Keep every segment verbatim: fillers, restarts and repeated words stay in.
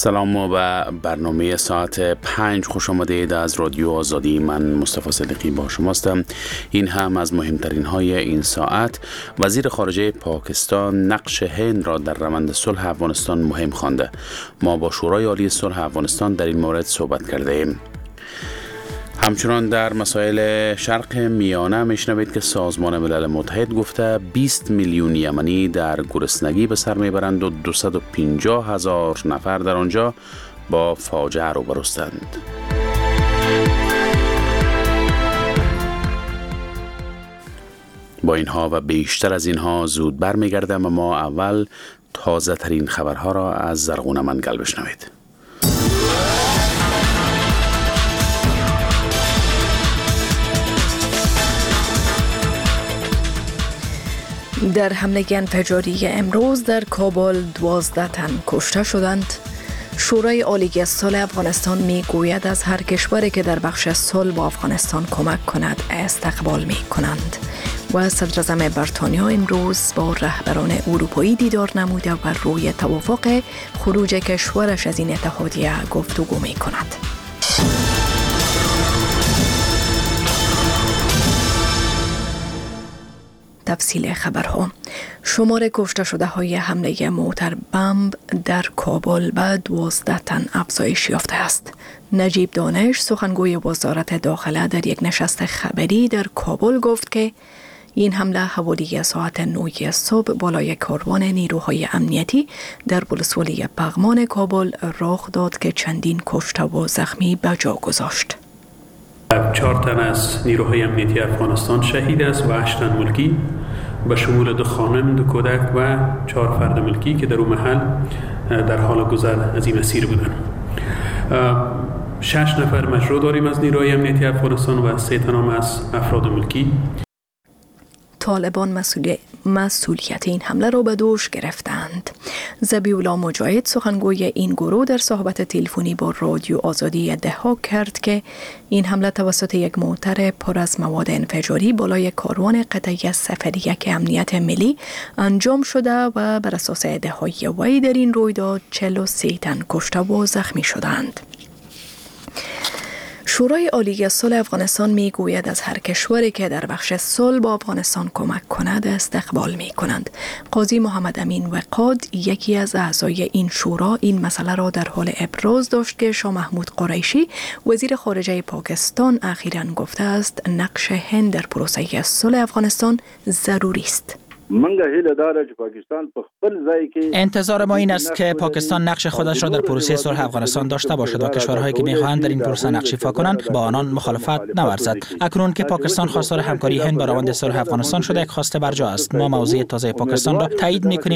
سلام و برنامه ساعت پنج خوش آمدید از رادیو آزادی. من مصطفی صدیقی با شماستم. این هم از مهمترین های این ساعت. وزیر خارجه پاکستان نقش هند را در روند صلح افغانستان مهم خوانده. ما با شورای عالی صلح افغانستان در این مورد صحبت کرده ایم. همچنان در مسائل شرق میانه میشنوید که سازمان ملل متحد گفته بیست میلیون یمنی در گرسنگی به سر میبرند و دویست و پنجاه هزار نفر در آنجا با فاجعه روبرو هستند. با اینها و بیشتر از اینها زود برمیگردم، اما اول تازه ترین خبرها را از زرغون منگل بشنوید. در حمله انفجاری امروز در کابل دوازده تن کشته شدند. شورای عالی صلح افغانستان می گوید از هر کشوری که در بخش صلح با افغانستان کمک کند استقبال می کنند. و صدر اعظم بریتانیا امروز با رهبران اروپایی دیدار نموده و روی توافق خروج کشورش از این اتحادیه گفتگو می کند. تفصیل خبرها. شمار کشته شده های حمله موتر بمب در کابل به دوازده تن افزایش یافته است. نجیب دانش سخنگوی وزارت داخله در یک نشست خبری در کابل گفت که این حمله حوالی ساعت نه صبح بالای کاروان نیروهای امنیتی در ولسوالی پغمان کابل رخ داد که چندین کشته و زخمی به جا گذاشت. چهار تن از نیروهای امنیتی افغانستان شهید است و هشت تن ملکی به شمول دو خانم، دو کودک و چهار فرد ملکی که در اون محل در حال گذر از این مسیر بودند. شش نفر مجروح داریم از نیروهای امنیتی افغانستان و سه تن هم از افراد ملکی. طالبان مسئولی... مسئولیت این حمله را به دوش گرفتند. ذبیح‌الله مجاهد سخنگوی این گروه در صحبت تلفنی با رادیو آزادی ادعا کرد که این حمله توسط یک موتر پر از مواد انفجاری بالای کاروان قطعه سفریک امنیت ملی انجام شده و بر اساس ادعای وی در این رویداد چهل و سه تن کشته و زخمی شدند. شورای عالی صلح افغانستان می گوید از هر کشوری که در بخش صلح با افغانستان کمک کند استقبال می کنند. قاضی محمد امین وقاد یکی از اعضای این شورا این مسئله را در حال ابراز داشت که شاه محمود قریشی وزیر خارجه پاکستان اخیراً گفته است نقش هند در پروسه صلح افغانستان ضروری است. انتظار ما این است که پاکستان نقش خودش را در پروسه صلح افغانستان داشته باشد و کشورهایی که می‌خواهند در این پروسه نقش ایفا کنند با آنان مخالفت نورزد. اکنون که پاکستان خواستار همکاری هند با روند صلح افغانستان شده، یک خواسته برجا است. ما موضع تازه پاکستان را تایید می‌کنیم.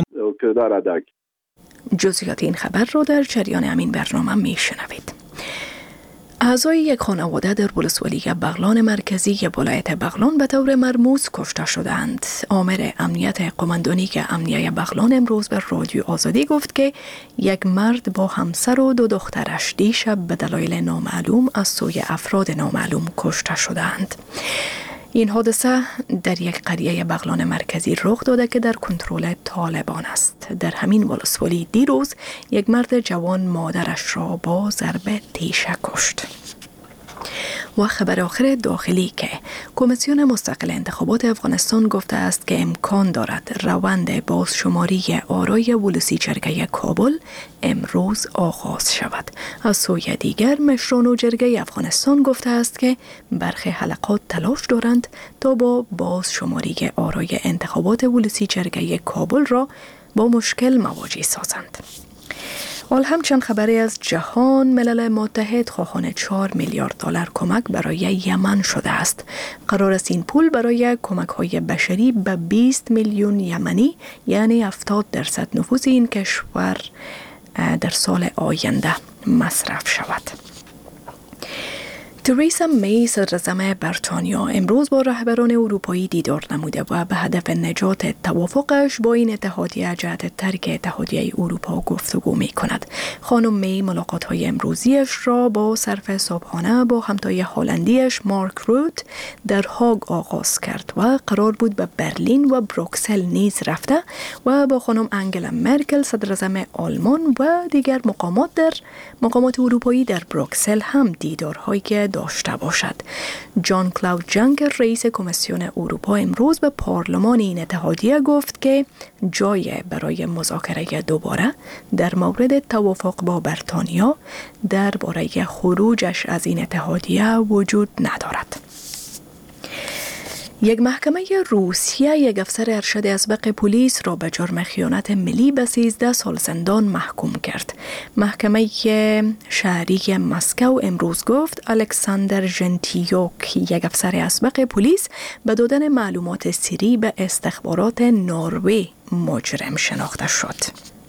جزئیات این خبر را در جریان همین برنامه می‌شنوید. اعضای یک خانواده در ولسوالی بغلان مرکزی ولایت بغلان به طور مرموز کشته شدند. آمر امنیت قماندانی امنیه بغلان امروز به رادیو آزادی گفت که یک مرد با همسر و دو دخترش دیشب به دلایل نامعلوم از سوی افراد نامعلوم کشته شدند. این حادثه در یک قریه بغلان مرکزی رخ داده که در کنترل طالبان است. در همین ولسوالی دیروز یک مرد جوان مادرش را با ضرب تیشه کشت. و خبر آخر داخلی که کمیسیون مستقل انتخابات افغانستان گفته است که امکان دارد روند بازشماری آرای ولسی جرگه کابل امروز آغاز شود. از سوی دیگر مشران و جرگه افغانستان گفته است که برخی حلقات تلاش دارند تا با بازشماری آرای انتخابات ولسی جرگه کابل را با مشکل مواجه سازند. حال همچنین خبری از جهان، ملل متحد خواهان چهار میلیارد دلار کمک برای یمن شده است. قرار است این پول برای کمک‌های بشری به بیست میلیون یمنی یعنی هفتاد درصد نفوذ این کشور در سال آینده مصرف شود. تریسا می صدراعظم بریتانیا امروز با رهبران اروپایی دیدار نموده و به هدف نجات توافقش با این اتحادیه جهت ترک اتحادیه اروپا گفتگو می کند. خانم می ملاقات‌های امروزیش را با صرف صبحانه با همتای هلندیش مارک روت در هاگ آغاز کرد و قرار بود به برلین و بروکسل نیز رفته و با خانم انگلا مرکل صدراعظم آلمان و دیگر مقامات در مقامات اروپایی در بروکسل هم دیدارهایی که داشته باشد. جان کلاود جنکر رئیس کمیسیون اروپا امروز به پارلمان این اتحادیه گفت که جای برای مذاکره دوباره در مورد توافق با بریتانیا درباره خروجش از این اتحادیه وجود ندارد. یک محکمه روسیه یک افسر ارشد اسبق پلیس را به جرم خیانت ملی به سیزده سال زندان محکوم کرد. محکمه شهری مسکو امروز گفت الکساندر ژنتیوک یک افسر اسبق پلیس به دادن معلومات سری به استخبارات نروژ مجرم شناخته شد.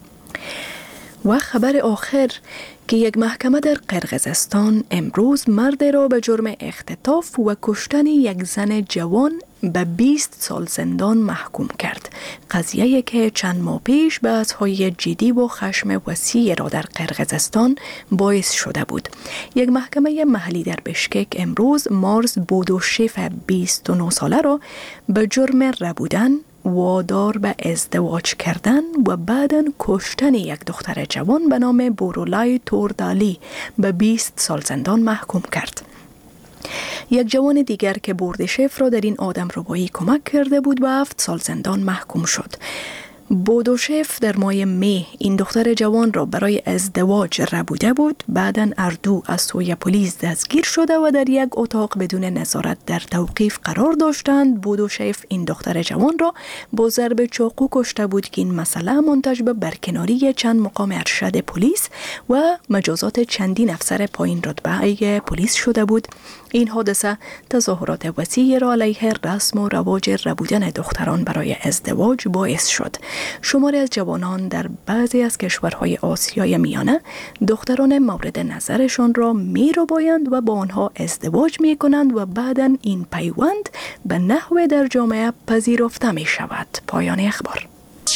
و خبر آخر که یک محکمه در قرقیزستان امروز مرد را به جرم اختطاف و کشتن یک زن جوان به بیست سال زندان محکوم کرد. قضیه که چند ماه پیش بحث‌های جدی و خشم وسیع را در قرقیزستان باعث شده بود. یک محکمه محلی در بشکک امروز مارز بودوشیف بیست و نه ساله را به جرم ربودن، وادار به ازدواج کردن و بعداً کشتن یک دختر جوان به نام بورولای توردالی به بیست سال زندان محکوم کرد. یک جوان دیگر که بوردشیف را در این آدمربایی کمک کرده بود به هفت سال زندان محکوم شد. بودوشیف در ماه می این دختر جوان را برای ازدواج ربوده بود. بعداً اردو از سوی پلیس دستگیر شده و در یک اتاق بدون نظارت در توقیف قرار داشتند. بودوشیف این دختر جوان را با ضرب چاقو کشته بود که این مسئله منتج به برکناری چند مقام ارشد پلیس و مجازات چندین افسر پایین رتبه پلیس شده بود. این حادثه تظاهرات وسیعی را علیه رسم و رواج ربودن دختران برای ازدواج باعث شد. شماری از جوانان در بعضی از کشورهای آسیای میانه دختران مورد نظرشان را می‌ربایند و با آنها ازدواج می‌کنند و بعداً این پیوند به نحو در جامعه پذیرفته می‌شود. پایان اخبار.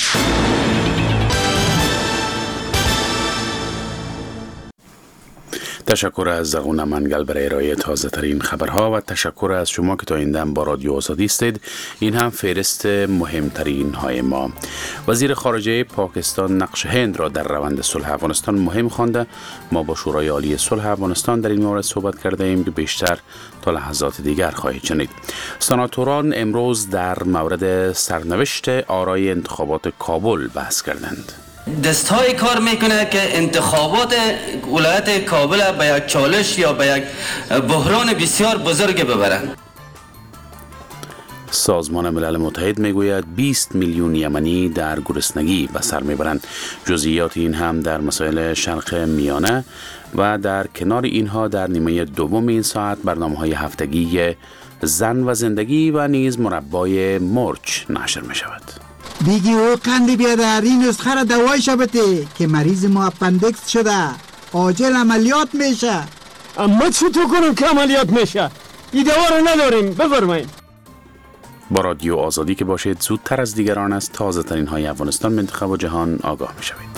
تشکر از زغون منگل برای ارائه تازه ترین خبرها و تشکر از شما که تا این دم با رادیو آزادی استید. این هم فهرست مهمترین های ما. وزیر خارجه پاکستان نقش هند را در روند صلح افغانستان مهم خوانده. ما با شورای عالی صلح افغانستان در این مورد صحبت کرده ایم که بیشتر تا لحظات دیگر خواهید شنید. سناتوران امروز در مورد سرنوشت آرای انتخابات کابل بحث کردند. دستای کار میکنه که انتخابات ولایت کابل به یک چالش یا به یک بحران بسیار بزرگ ببرند. سازمان ملل متحد میگوید بیست میلیون یمنی در گرسنگی به سر میبرند. جزئیات این هم در مسائل شرق میانه و در کنار اینها در نیمه دوم این ساعت برنامه‌های هفتگی زن و زندگی و نیز مربای مرچ نشر می شود. دیگه او قندی بیادر این نسخه را دوایش بده که مریض ما اپندکس شده عاجل عملیات میشه. اما چطور کنم که عملیات میشه؟ این دوا رو نداریم. بفرمایید. با رادیو آزادی که باشید زودتر از دیگران از تازه ترین های افغانستان، منطقه و جهان آگاه می شوید.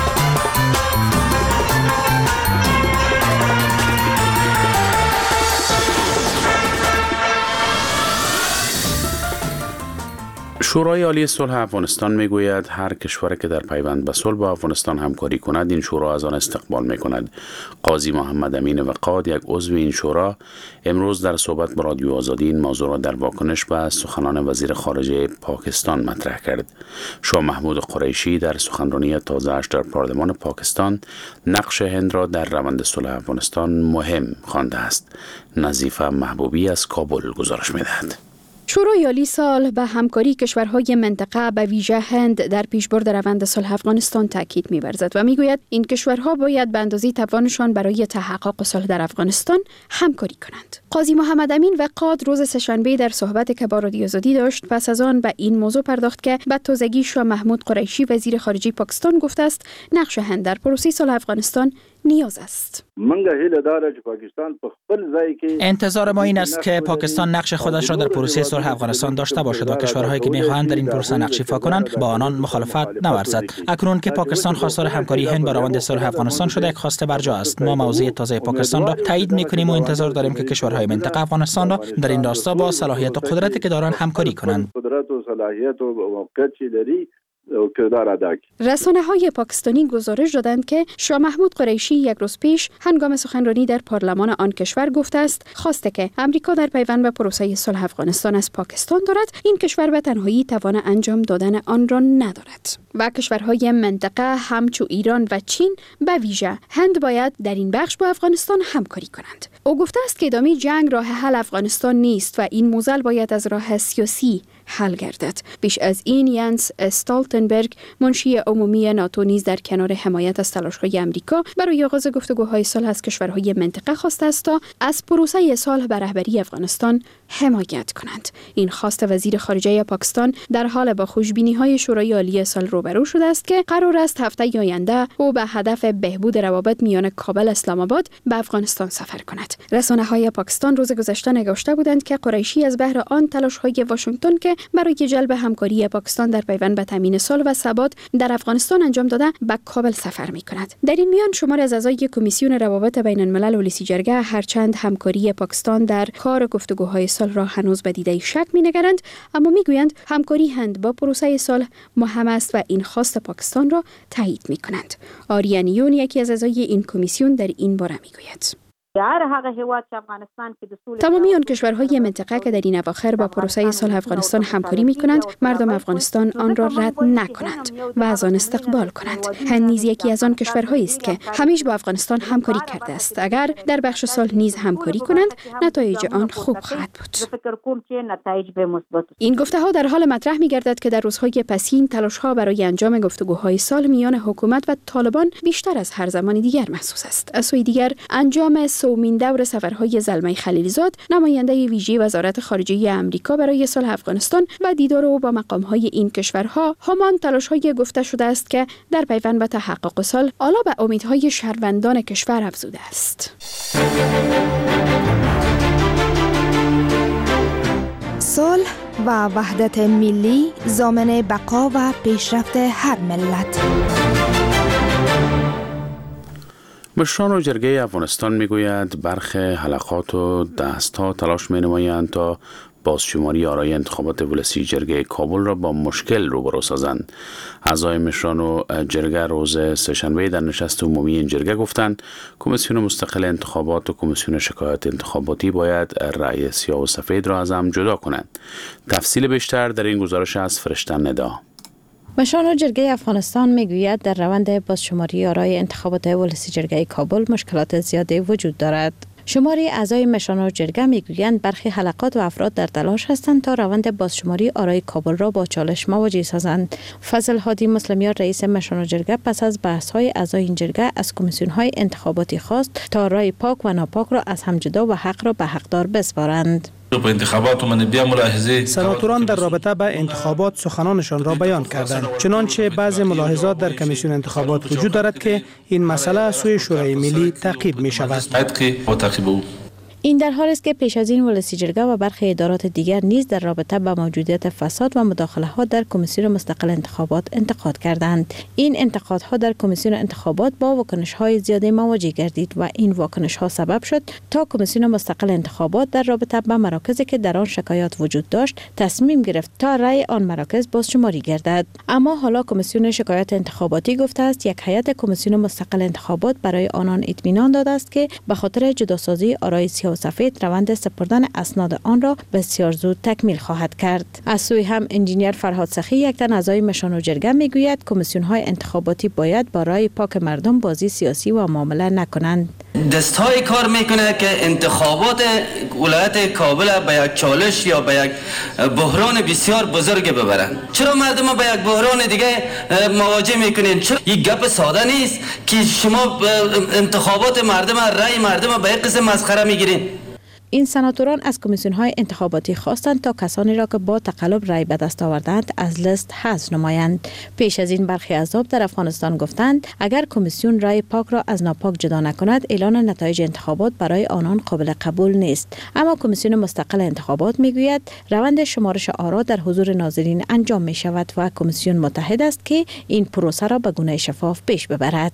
شورای عالی صلح افغانستان میگوید هر کشور که در پیوند به صلح با افغانستان همکاری کند این شورا از آن استقبال میکند. قاضی محمد امین وقاد، یک عضو این شورا، امروز در صحبت با رادیو آزادی این موضوع را در واکنش به سخنان وزیر خارجه پاکستان مطرح کرد. شاه محمود قریشی در سخنرانی تازه‌اش در پارلمان پاکستان نقش هند را در روند صلح افغانستان مهم خوانده است. نظیفه محبوبی از کابل گزارش می‌دهد. شورای عالی صلح به همکاری کشورهای منطقه به ویژه هند در پیشبرد روند صلح افغانستان تاکید می‌ورزد و میگوید این کشورها باید به اندازه توانشان برای تحقق صلح در افغانستان همکاری کنند. قاضی محمد امین وقاد روز سه‌شنبه در صحبتی که با رادیو آزادی داشت پس از آن به این موضوع پرداخت که به تازگی شاه محمود قریشی وزیر خارجه پاکستان گفته است نقش هند در پروسه صلح افغانستان نیاز است. انتظار ما این است که پاکستان نقش خودش را در پروسه صلح افغانستان داشته باشد و کشورهایی که می‌خواهند در این پروسه نقش ایفا کنند با آنان مخالفت نورزد. اکنون که پاکستان خواستار همکاری هند با روند صلح افغانستان شده، یک خواسته برجا است. ما موضع تازه پاکستان را تایید می‌کنیم و انتظار داریم که کشورهای منطقه افغانستان را در این راستا با صلاحیت و قدرتی که دارند همکاری کنند. رسانه های پاکستانی گزارش دادند که شاه محمود قریشی یک روز پیش هنگام سخنرانی در پارلمان آن کشور گفته است خواسته که امریکا در پیوند به پروسه صلح افغانستان از پاکستان دارد، این کشور به تنهایی توان انجام دادن آن را ندارد و کشورهای منطقه همچو ایران و چین به ویژه هند باید در این بخش با افغانستان همکاری کنند. او گفته است که ادامه جنگ راه حل افغانستان نیست و این موزل باید از راه سیاسی حل گردد. بیش از این ینس استالتنبرگ منشی عمومی ناتو نیز در کنار حمایت از تلاش‌های آمریکا برای آغاز گفتگوهای صلح از کشورهای منطقه خواسته است تا از پروسه صلح به رهبری افغانستان حمایت کنند. این خواست وزیر خارجه پاکستان در حال با خوشبینی‌های شورای عالی صلح روبرو شده است که قرار است هفته آینده او به هدف بهبود روابط میان کابل اسلام آباد به افغانستان سفر کند. رسانه‌های پاکستان روز گذشته نگاشته بودند که قریشی از بهر آن تلاش‌های واشنگتن که برای جلب همکاری پاکستان در پیوند به تامین صلح و ثبات در افغانستان انجام داده به کابل سفر می‌کند. در این میان شمار از اعضای کمیسیون روابط بین الملل و لیسی جرگه هرچند همکاری پاکستان در کار گفتگوهای صلح را هنوز به دیده شک می‌نگرند، اما می‌گویند همکاری هند با پروسه صلح مهم است و این خواست پاکستان را تایید می‌کنند. آریانیون یکی از اعضای این کمیسیون در این باره می‌گوید تمامی آن کشورهای منطقه که در این اواخر با پروسه صلح افغانستان همکاری می‌کنند، مردم افغانستان آن را رد نکنند و از آن استقبال کنند. هند نیز یکی از آن کشورهایی است که همیشه با افغانستان همکاری کرده است. اگر در بخش صلح نیز همکاری کنند، نتایج آن خوب خواهد بود. این گفته‌ها در حال مطرح می‌گردد که در روزهای پسین تلاش‌ها برای انجام گفتگوهای صلح میان حکومت و طالبان بیشتر از هر زمان دیگر محسوس است. از سوی دیگر انجام سومین دور سفرهای زلمه خلیلزاد، نماینده ویژه وزارت خارجه آمریکا برای صلح افغانستان و دیدار او با مقام‌های این کشورها همان تلاش‌های گفته شده است که در پیوند به تحقق صلح آلا به امیدهای شهروندان کشور افزوده است. صلح و وحدت ملی ضامن بقا و پیشرفت هر ملت. مشران و جرگه افغانستان میگوید برخی حلقات و دست‌ها تلاش می‌نمایند تا بازشماری آرای انتخابات ولسی جرگه کابل را با مشکل روبرو سازند. اعضای مشران و جرگه روز سه‌شنبه در نشست عمومی این جرگه گفتند کمیسیون مستقل انتخابات و کمیسیون شکایات انتخاباتی باید رأی سیاه و سفید را از هم جدا کنند. تفصیل بیشتر در این گزارش از فرشته ندا. مشران و جرگه افغانستان میگوید در روند بازشماری آرای انتخابات ولسی جرگه کابل مشکلات زیادی وجود دارد. شماری اعضای مشران و جرگه میگویند برخی حلقات و افراد در تلاش هستند تا روند بازشماری آرای کابل را با چالش مواجه سازند. فضل هادی مسلمیان رئیس مشران و جرگه پس از بحث‌های اعضای این جرگه از کمیسیون‌های انتخاباتی خواست تا رای پاک و ناپاک را از هم جدا و حق را به حقدار بسپارند. سناتوران در رابطه به انتخابات سخنانشان را بیان کردند، چنانچه بعضی ملاحظات در کمیسیون انتخابات وجود دارد که این مسئله سوی شورای ملی تعقیب می شود. این در حال است که پیش از این ولسی جرگه و برخی ادارات دیگر نیز در رابطه با موجودیت فساد و مداخله ها در کمیسیون مستقل انتخابات انتقاد کردند. این انتقادها در کمیسیون انتخابات با واکنش های زیاده مواجه گردید و این واکنش ها سبب شد تا کمیسیون مستقل انتخابات در رابطه با مراکزی که در آن شکایات وجود داشت تصمیم گرفت تا رأی آن مراکز بازشماری گردد. اما حالا کمیسیون شکایات انتخاباتی گفته است یک هیئت کمیسیون مستقل انتخابات برای آنان اطمینان داده است که به خاطر جداسازی آرای سیاه سفید روند سپردن اسناد آن را بسیار زود تکمیل خواهد کرد. از سوی هم انجینیر فرهاد سخی یک تن اعضای مشران و جرگه میگوید کمیسیون های انتخاباتی باید با رای پاک مردم بازی سیاسی و معامله نکنند. دستای کار میکنه که انتخابات ولایت کابل به یک چالش یا به یک بحران بسیار بزرگ ببرن. چرا مردم به یک بحران دیگه مواجه میکنین؟ چرا یک گپ ساده نیست که شما انتخابات مردم رای مردم به یک قسم مسخره میگیرین؟ این سناتوران از کمیسیون‌های انتخاباتی خواستند تا کسانی را که با تقلب رای به دست آوردند از لیست حذف نمایند. پیش از این برخی احزاب در افغانستان گفتند اگر کمیسیون رای پاک را از ناپاک جدا نکند اعلان نتایج انتخابات برای آنان قابل قبول نیست. اما کمیسیون مستقل انتخابات میگوید روند شمارش آرا در حضور ناظرین انجام می شود و کمیسیون متحد است که این پروسه را به گونه شفاف پیش ببرد.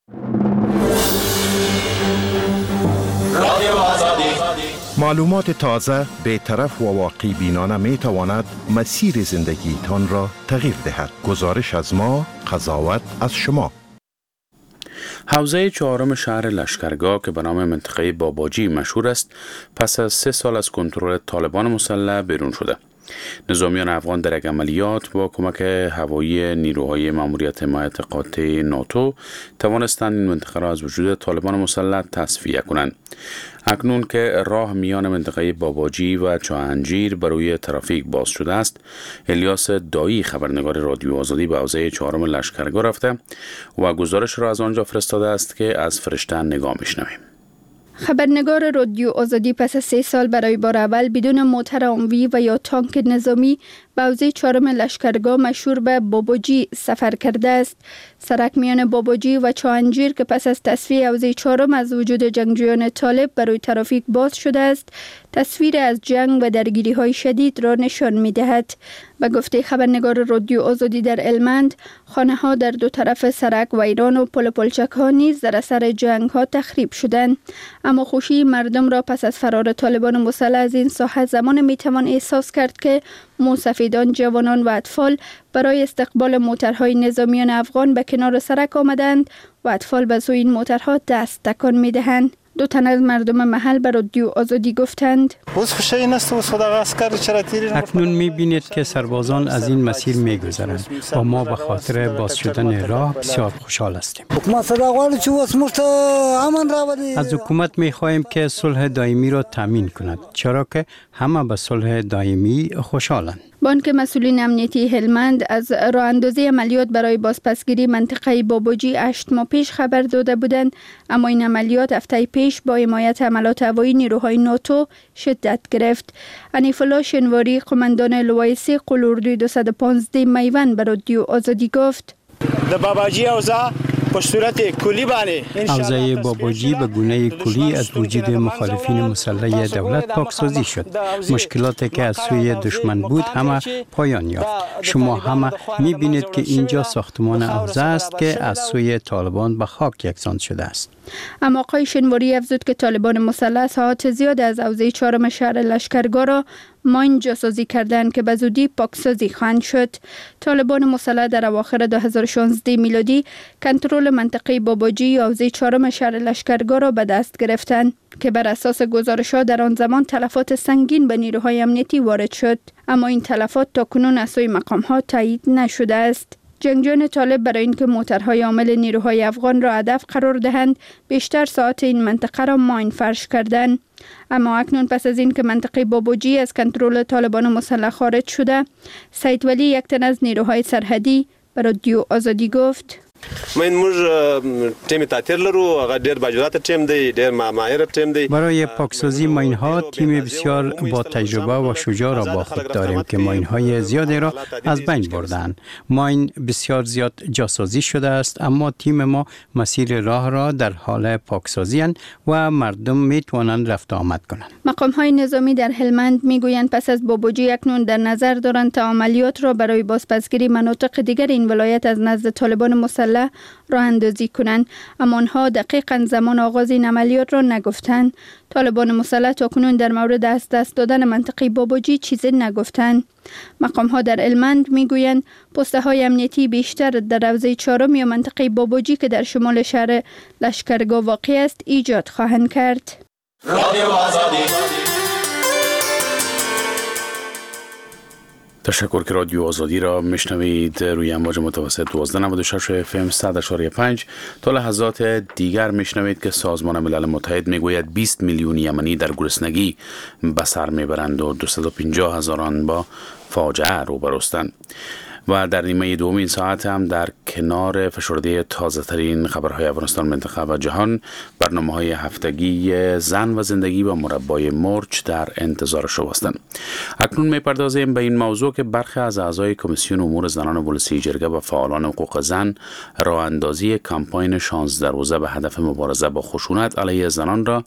معلومات تازه، بی‌طرف و واقعی بینانه می تواند مسیر زندگی تان را تغییر دهد. گزارش از ما، قضاوت از شما. حوزه چهارم شهر لشکرگاه که به نام منطقه باباجی مشهور است، پس از سه سال از کنترل طالبان مسلح بیرون شده. نظامیان افغان در یک عملیات با کمک هوایی نیروهای ماموریت حمایت قاطع ناتو توانستند این منطقه را از وجود طالبان مسلح تصفیه کنند. اکنون که راه میان منطقه باباجی و چاهنجیر برای ترافیک باز شده است، الیاس دایی خبرنگار رادیو آزادی به حوزه چهارم لشکرگاه رفته و گزارش را از آنجا فرستاده است که از فرشته نگاه میشنویم. خبرنگار رادیو آزادی پس از سه سال برای بار اول بدون موتر آموی و یا تانک نظامی به حوزه چهارم لشکرگاه مشهور به باباجی سفر کرده است. سرک میان باباجی و چاهنجیر که پس از تصفیه حوزه چهارم از وجود جنگجویان طالب برای ترافیک باز شده است، تصویر از جنگ و درگیری های شدید را نشان می دهد. به گفته خبرنگار رادیو آزادی در المند، خانه ها در دو طرف سرک ویران و پل پلچک ها نیز در اثر جنگ ها تخریب شدند. اما خوشی مردم را پس از فرار طالبان مسلح از این ساحه زمان می توان احساس کرد که موسفیدان، جوانان و اطفال برای استقبال موترهای نظامیان افغان به کنار سرک آمدند و اطفال به سوی این موترها دست تکان می دهند. دو تن از مردم محل به رادیو آزادی گفتند اکنون می بینید که سربازان از این مسیر می گذرند و ما به خاطر باز شدن راه بسیار خوشحال هستیم. از حکومت می خواهیم که صلح دائمی را تامین کند، چرا که همه به صلح دائمی خوشحالند. بانک مسئولین امنیتی هلمند از راه اندازی عملیات برای بازپسگیری منطقه باباجی هشت ماه پیش خبر داده بودند، اما این عملیات هفته پیش با حمایت حملات هوایی نیروهای ناتو شدت گرفت. حنیف الله شنواری، قماندان لوای سه قلوردوی دویست و پانزده میوان به رادیو آزادی گفت: در باباجی حوزه به صورت کلی بانی حوزه باباجی به گونه کلی از وجود مخالفین مسلح دولت پاکسازی شد. مشکلاتی که از سوی دشمن بود همه پایان یافت. شما همه می‌بینید که اینجا ساختمان حوزه است که از سوی طالبان به خاک یکسان شده است. اما آقای شنواری افزود که طالبان مسلح ساعات زیاد از حوزه چهارم شهر لشکرگاه را ماین جاسازی کردند که به زودی پاکسازی خواهند شد. طالبان مسلح در اواخر دو هزار و شانزده میلادی کنترل منطقه باباجی حوزه چهارم شهر لشکرگاه را به دست گرفتند که بر اساس گزارش‌ها در آن زمان تلفات سنگین به نیروهای امنیتی وارد شد، اما این تلفات تا کنون از سوی مقام‌ها تایید نشده است. جنگجویان طالب برای اینکه موترهای حامل نیروهای افغان را هدف قرار دهند، بیشتر ساعت این منطقه را ماین فرش کردند. اما اکنون پس از این که منطقه باباجی از کنترل طالبان مسلح خارج شده، سید ولی، یک تن از نیروهای سرحدی، به رادیو آزادی گفت: من موږ تیم تاتیر لرو، هغه ډیر باجرات تیم دی، ډیر ماهر تیم دی. برای پاکسازی ماین ها تیم بسیار با تجربه و شجاع را با خود داریم که ماین های زیادی را از بین بردند. ماین بسیار زیاد جاسازی شده است، اما تیم ما مسیر راه را در حال پاکسازی اند و مردم می توانند رفت آمد کنند. مقام های نظامی در هلمند می گویند پس از باباجی اکنون در نظر دارند تا عملیات را برای بازپسگیری مناطق دیگر این ولایت از نزد طالبان مسلح راه اندازی کنند، اما آنها دقیقاً زمان آغاز این عملیات را نگفتند. طالبان مسلح تاکنون در مورد از دست دادن منطقه باباجی چیزی نگفتند. مقام ها در المند میگویند پسته های امنیتی بیشتر در حوزه چهارم یا منطقه باباجی که در شمال شهر لشکرگاه واقع است ایجاد خواهند کرد. رادیو آزادی. تشکر که رادیو آزادی را میشنوید روی امواج متوسط دوازده و نود و شش اف ام صد و پنج. تا لحظات دیگر میشنوید که سازمان ملل متحد میگوید بیست میلیون یمنی در گرسنگی به سر میبرند و دویست و پنجاه هزاران با فاجعه روبروستند. و در نیمه دوم این ساعت هم در کنار فشرده تازه ترین خبرهای افغانستان، منطقه و جهان، برنامه های هفتگی زن و زندگی و مربای مرچ در انتظار شما هستند. اکنون میپردازیم به این موضوع که برخی از اعضای کمیسیون امور زنان ولسی جرگه و فعالان حقوق زن راه اندازی کمپاین شانزده روزه به هدف مبارزه با خشونت علیه زنان را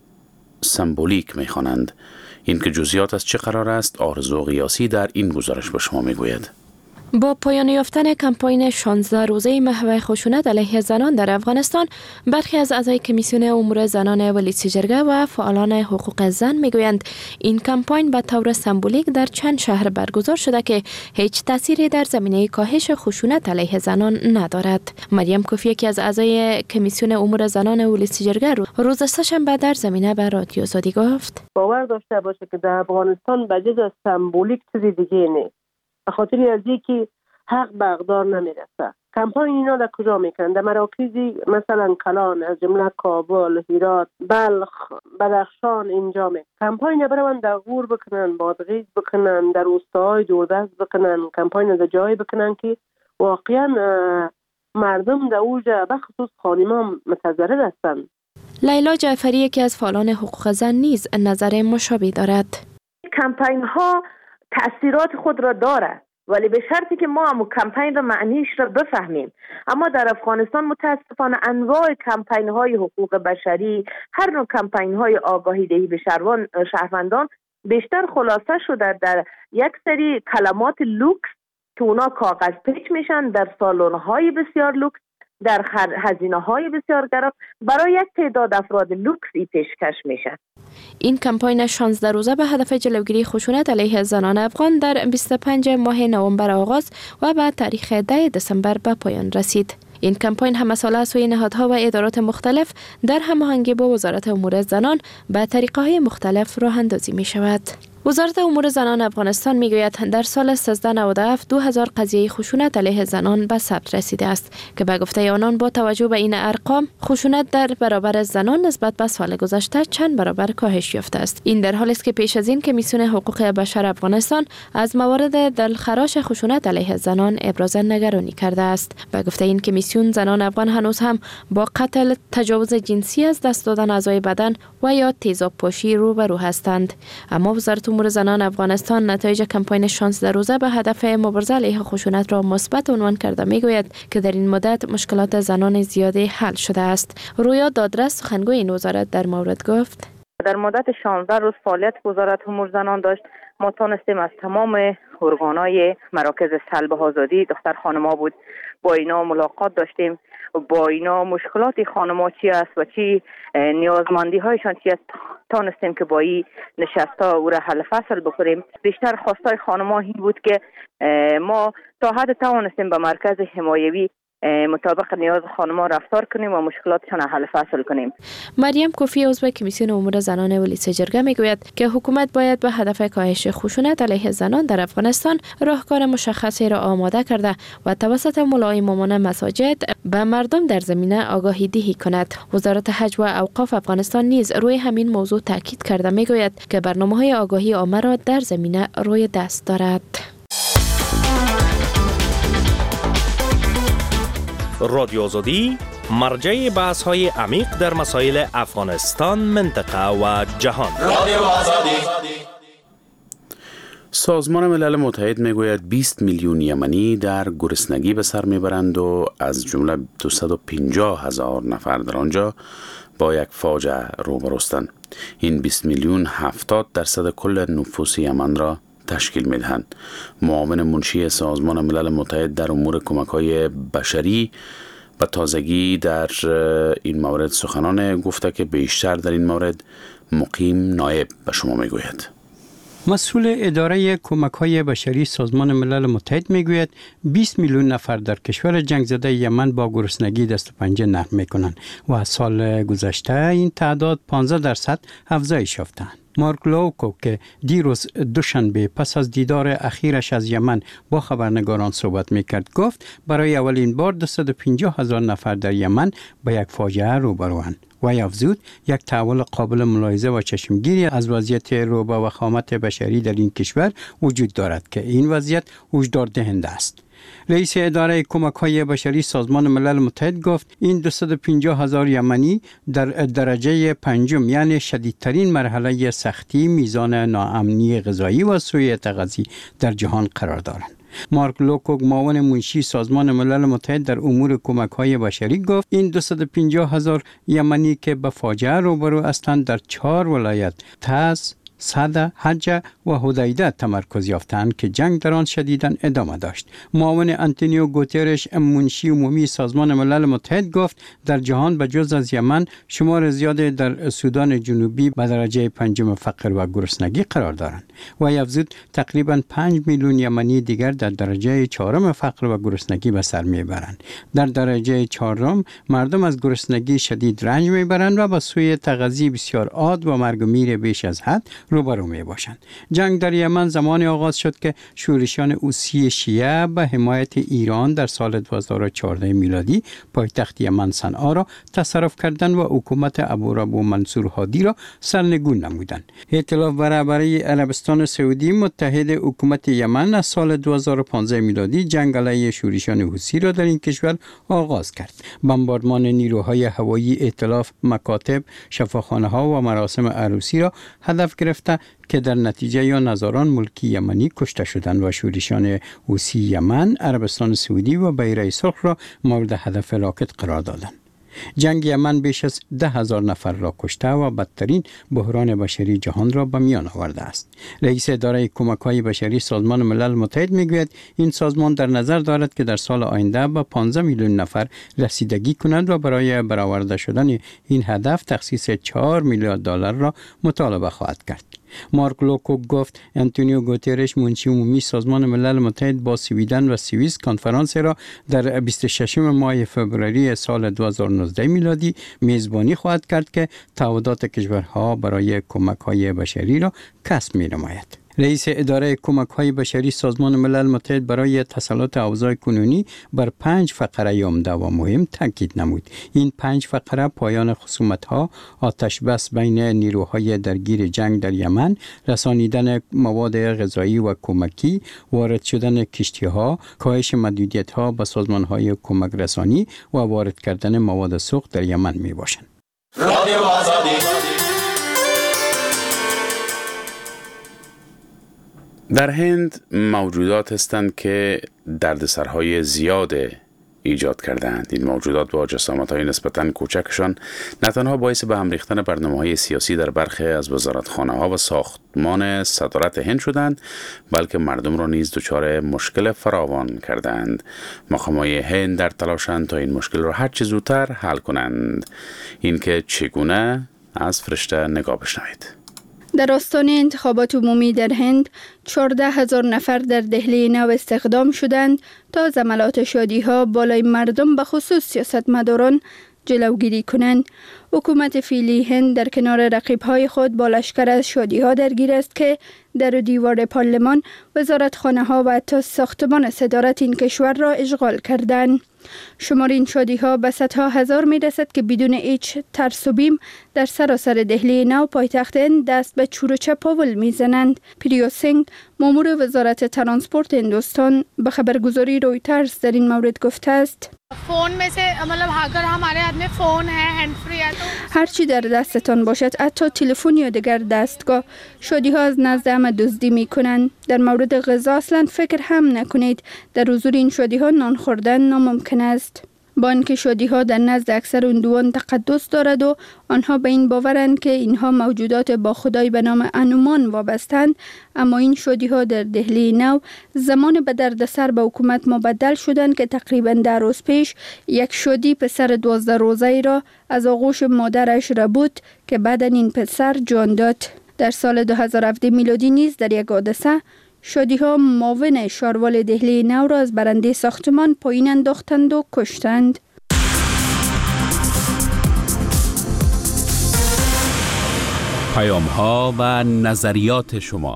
سمبولیک می‌خوانند. این که جزئیات از چه قرار است، آرزو قیاسی در این گزارش به شما میگوید. با پایان یافتن کمپاین شانزده روزه محو خشونت علیه زنان در افغانستان، برخی از اعضای کمیسیون امور زنان ولسی جرگه و فعالان حقوق زن میگویند این کمپاین به طور سمبولیک در چند شهر برگزار شده که هیچ تأثیری در زمینه کاهش خشونت علیه زنان ندارد. مریم کوفی، یکی از اعضای کمیسیون امور زنان ولسی جرگه، روز سه‌شنبه در زمینه به رادیو آزادی گفت: باور داشته باشه که در افغانستان بجز از سمبولیک چیزی دیگه نیست. به خاطر از اینکه حق به اقدار نمیرسه. کمپاین اینا در کجا میکنن؟ در مراکزی مثلا کلان، از جمله کابل، هرات، بلخ، بدخشان اینجا می. کمپاین برون در غور بکنن، بادغیس بکنن، در روستاهای دوردست بکنن، کمپاین در جایی بکنن که واقعا مردم در اوجا بخصوص خانمان متضرر هستند. لیلا جعفری، یکی از فعالان حقوق زن، نیز نظر مشابه دارد. کمپاین ها تأثیرات خود را داره، ولی به شرطی که ما هم کمپین را معنیش را بفهمیم. اما در افغانستان متاسفانه انواع کمپین های حقوق بشری، هر نوع کمپین های آگاهی دهی به شهروندان بیشتر خلاصه شده در یک سری کلمات لوکس که اونا کاغذ پیچ میشن در سالن های بسیار لوکس، در هزینه های بسیار گران برای یک تعداد افراد لوکسی پیشکش میشه. این کمپاین شانزده روزه به هدف جلوگیری خشونت علیه زنان افغان در بیست و پنجم ماه نوامبر آغاز و بعد تاریخ ده دسامبر به پایان رسید. این کمپاین همساله از سوی نهادها و ادارات مختلف در هماهنگی با وزارت امور زنان به طریقه‌های مختلف راه اندازی می شود. وزارت امور زنان افغانستان میگوید در سال سیزده نود و هفت دو هزار قضیه خشونت علیه زنان به ثبت رسیده است که به گفته آنان با توجه به این ارقام خشونت در برابر زنان نسبت به سال گذشته چند برابر کاهش یافته است. این در حالی است که پیش از این کمیسیون حقوق بشر افغانستان از موارد دلخراش خشونت علیه زنان ابراز نگرانی کرده است. به گفته این کمیسیون زنان افغان هنوز هم با قتل، تجاوز جنسی از دست دادن اعضای بدن و یا تیزاب پاشی روبرو هستند. اما وزارت امور زنان افغانستان نتایج کمپاین شانزده روزه به هدف مبارزه علیه خشونت را مثبت عنوان کرده میگوید که در این مدت مشکلات زنان زیادی حل شده است. رویا دادرس، سخنگوی این وزارت، در مورد گفت: در مدت شانزده روز فعالیت وزارت امور زنان داشت. ما تونستیم از تمام ارگان‌های مراکز سلب آزادی دختر خانم‌ها بود، با اینا ملاقات داشتیم، با اینا مشکلات خانم‌ها چی است و چی نیازمندی هایشان چی است، تونستیم که با این نشستا او را حل فصل بکنیم. بیشتر خواستای خانم‌ها این بود که ما تا حد توانستیم به مرکز حمایوی مطابق نیاز خانم‌ها رفتار کنیم و مشکلاتشان حل فصل کنیم. مریم کوفی، عضو کمیسیون امور زنان ولسی جرگه، میگوید که حکومت باید به هدف کاهش خشونت علیه زنان در افغانستان راهکار مشخصی را آماده کرده و توسط ملایمامان مساجد به مردم در زمینه آگاهی دهی کند. وزارت حج و اوقاف افغانستان نیز روی همین موضوع تاکید کرده میگوید که برنامه‌های آگاهی عامه را در زمینه روی دست دارد. رادیو آزادی، مرجع بحث های عمیق در مسائل افغانستان، منطقه و جهان. رادیو آزادی. سازمان ملل متحد میگوید بیست میلیون یمنی در گرسنگی به سر میبرند و از جمله دویست و پنجاه هزار نفر در آنجا با یک فاجعه روبروستند. این بیست میلیون هفتاد درصد کل نفوس یمن را تشکیل میدهند. معاون منشی سازمان ملل متحد در امور کمک‌های بشری و تازگی در این مورد سخنان گفته که بیشتر در این مورد مقیم نایب به شما میگوید. مسئول اداره کمک‌های بشری سازمان ملل متحد میگوید بیست میلیون نفر در کشور جنگ زده یمن با گرسنگی دست و پنجه نرم میکنند و از سال گذشته این تعداد پانزده درصد افزایش یافتند. مارک لوکو که دیروز دوشنبه پس از دیدار اخیرش از یمن با خبرنگاران صحبت میکرد گفت برای اولین بار دویست و پنجاه هزار نفر در یمن با یک فاجعه روبروند. و افزود یک تحول قابل ملاحظه و چشمگیری از وضعیت روبه و خامت بشری در این کشور وجود دارد که این وضعیت هشدار دهنده است. رئیس اداره کمک‌های بشری سازمان ملل متحد گفت این دویست و پنجاه هزار یمنی در درجه پنجم یعنی شدیدترین مرحله سختی میزان ناامنی غذایی و سوء تغذیه در جهان قرار دارند. مارک لوکوک معاون منشی سازمان ملل متحد در امور کمک‌های بشری گفت این دویست و پنجاه هزار یمنی که به فاجعه روبرو هستند در چهار ولایت تاز، صده، حجه و حدیده تمرکز یافتند که جنگ در آن شدیداً ادامه داشت. معاون آنتونیو گوترش منشی عمومی سازمان ملل متحد گفت در جهان به جز از یمن شمار زیادی در سودان جنوبی به درجه پنجم فقر و گرسنگی قرار دارند و افزود تقریباً پنج میلیون یمنی دیگر در درجه چهارم فقر و گرسنگی به سر میبرند. در درجه چهارم مردم از گرسنگی شدید رنج میبرند و با سوء تغذیه بسیار عاد و مرگ و میر بیش از حد روبرو می باشند. جنگ در یمن زمان آغاز شد که شورشیان حوثی شیعه به حمایت ایران در سال دو هزار و چهارده میلادی پایتخت یمن صنعا را تصرف کردند و حکومت ابورابو منصور هادی را سرنگون نمودند. ائتلاف برابری عربستان سعودی متحد حکومت یمن از سال دو هزار و پانزده میلادی جنگ علیه شورشیان حوثی را در این کشور آغاز کرد. بمباردمان نیروهای هوایی ائتلاف مکاتب، شفاخانه‌ها و مراسم عروسی را هدف گرفت که در نتیجه یا هزاران ملکی یمنی کشته شدند و شورشیان حوثی یمن عربستان سعودی و بیره سرخ را مورد هدف راکت قرار دادند. جنگ یمن بیش از ده هزار نفر را کشته و بدترین بحران بشری جهان را به میان آورده است. رئیس اداره کمک‌های بشری سازمان ملل متحد میگوید این سازمان در نظر دارد که در سال آینده به پانزده میلیون نفر رسیدگی کند و برای برآورده شدن این هدف تخصیص چهار میلیارد دلار را مطالبه خواهد کرد. مارک لوکوک گفت آنتونیو گوترش منشی عمومی سازمان ملل متحد با سویدن و سوئیس کنفرانس را در بیست و ششم ماه فوریه سال دو هزار و نوزده میلادی میزبانی خواهد کرد که تعهدات کشورها برای کمک‌های بشری را کسب می‌نماید. رئیس اداره کمک‌های بشری سازمان ملل متحد برای تسلط اوضاع کنونی بر پنج فقره عمده و مهم تاکید نمود. این پنج فقره پایان خصومت‌ها، آتش بس بین نیروهای درگیر جنگ در یمن، رسانیدن مواد غذایی و کمکی، وارد شدن کشتی‌ها، کاهش محدودیت‌ها به سازمان‌های کمک رسانی و وارد کردن مواد سوخت در یمن می‌باشند. رادیو آزادی در هند موجودات هستند که دردسرهای زیاد ایجاد کردند. این موجودات با جسامت‌های نسبتاً کوچکشان نه تنها باعث به هم ریختن برنامه‌های سیاسی در برخی از وزارتخانه‌ها و ساختمان صدارت هند شدند، بلکه مردم را نیز دچار مشکل فراوان کردند. محکمه‌های هند در تلاشند تا این مشکل را هر چه زودتر حل کنند. این که چگونه از فرشته نگاه بشنوید. در آستان انتخابات عمومی در هند چهارده هزار نفر در دهلی نو استخدام شدند تا از عملات شادی‌ها بالای مردم به خصوص سیاستمداران جلوگیری کنند. حکومت فعلی هند در کنار رقیب‌های خود با لشکر از شادی‌ها درگیر است که در دیوار پارلمان، وزارتخانه‌ها و حتی ساختمان صدارت این کشور را اشغال کردند. شمار این شادی‌ها به صدها هزار می‌رسد که بدون هیچ ترس و بیم در سراسر دهلی نو پایتخت هند دست به چور و چپاول می‌زنند. پریو سینگ، مامور وزارت ترانسپورت هندوستان، به خبرگزاری رویترز در این مورد گفته است: هرچی در دستتان باشد، حتی تلفن یا دیگر دستگاه، شادی‌ها از نزد همه دزدی می‌کنند. در مورد غذا اصلا فکر هم نکنید. در حضور این شادی‌ها نان خوردن ناممکن است. با اینکه شادی‌ها در نزد اکثر هندوان تقدس دارد و آنها به این باورند که اینها موجودات با خدای به نام هنومان وابستند، اما این شادی‌ها در دهلی نو زمان به دردسر به حکومت مبدل شدند که تقریباً در روز پیش یک شادی پسر دوازده روزه‌ای را از آغوش مادرش ربود که بعداً این پسر جان داد. در سال دو هزار و هفده میلادی نیز در یک حادثه شادی‌ها معاون شاروال دهلی نو را از برنده ساختمان پایین انداختند و کشتند. پیام‌ها و نظریات شما.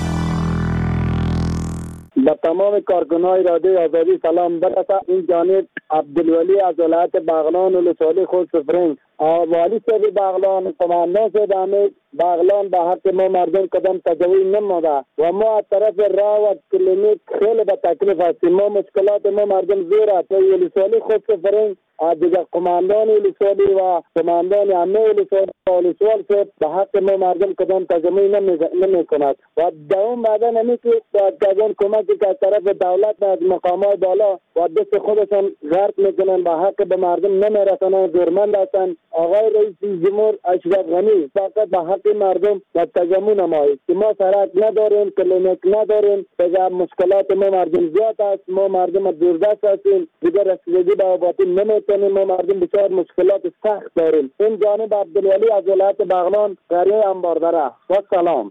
به تمام کارکنان رادیو آزادی سلام برسه. این جانب عبدالولی از ولایت بغلان ولسوالی خود سفرنگ، والی صاحب بغلان، قماندان صاحب حمید، بغلان به حق ما مردم کدام تجاوز نموده و ما از طرف راه و کلینیک خیلی به تکلیف هستیم. ما مشکلات ما مردم زیر است. ولسوالی خود فرنگ دیگر قماندان ولسوالی و قماندان عمه ولسوالی ولسوال شد به حق ما مردم کدام تجاوز نمی کند و دوم بعدا نمی که کدام کمکی که از طرف دولت از مقامات بالا و دست خودشان غرق میکنن به حق به مردم نمی رسانند. دورمند هستند. آقای رئیس جمهور اشرف غنی فقط به حق مردم و تجمع نمایید که ما سرک نداریم، کلینیک نداریم، دیگر مشکلات ما مردم زیاد است. ما مردم دوردست هستیم، دیگر رسیدگی به آبادی نمیتونیم. ما مردم بسیار مشکلات سخت داریم. این جانب عبدالولی از ولایت بغلان قریه انباردره. و سلام.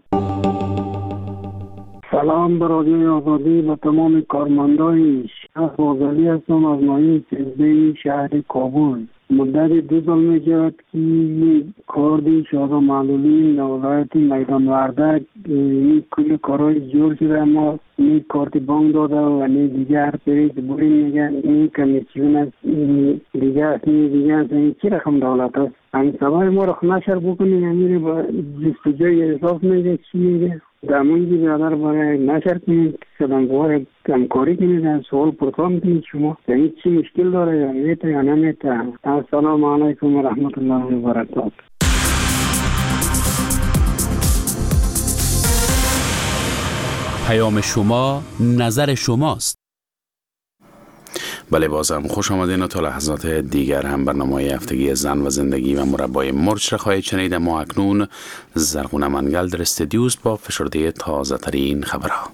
سلام به رادیوی آزادی و تمام کارمندان. شهر بازلی هستم از مایه سیزده شهر کابل. مدت دو سال می شود که کاردی شادا معلولی نولایت میدان وردک این کلی کارهای جور شده اما این کارت بانک داده و این دیگر پریز بوری میگن این کمیسیون است این دیگر است این دیگر است این چی رقم دولت است. این سبای ما را نشر بکنید امیره با جستجوی احساس میگه چی میگه دامونگی برادر برای نشر کنید سلام بوار کمکاری کنید سوال پرسان کنید شما این چی مشکل داره یا میته یا نمیته. السلام علیکم و رحمت الله و برکاته. پیام شما نظر شماست. بله بازم خوش آمدین تا لحظات دیگر هم برنامه هفتگی زن و زندگی و مربای مرچ را خواهید شنید. ما اکنون زرغون منگل در استدیوست با فشرده تازه ترین خبرها.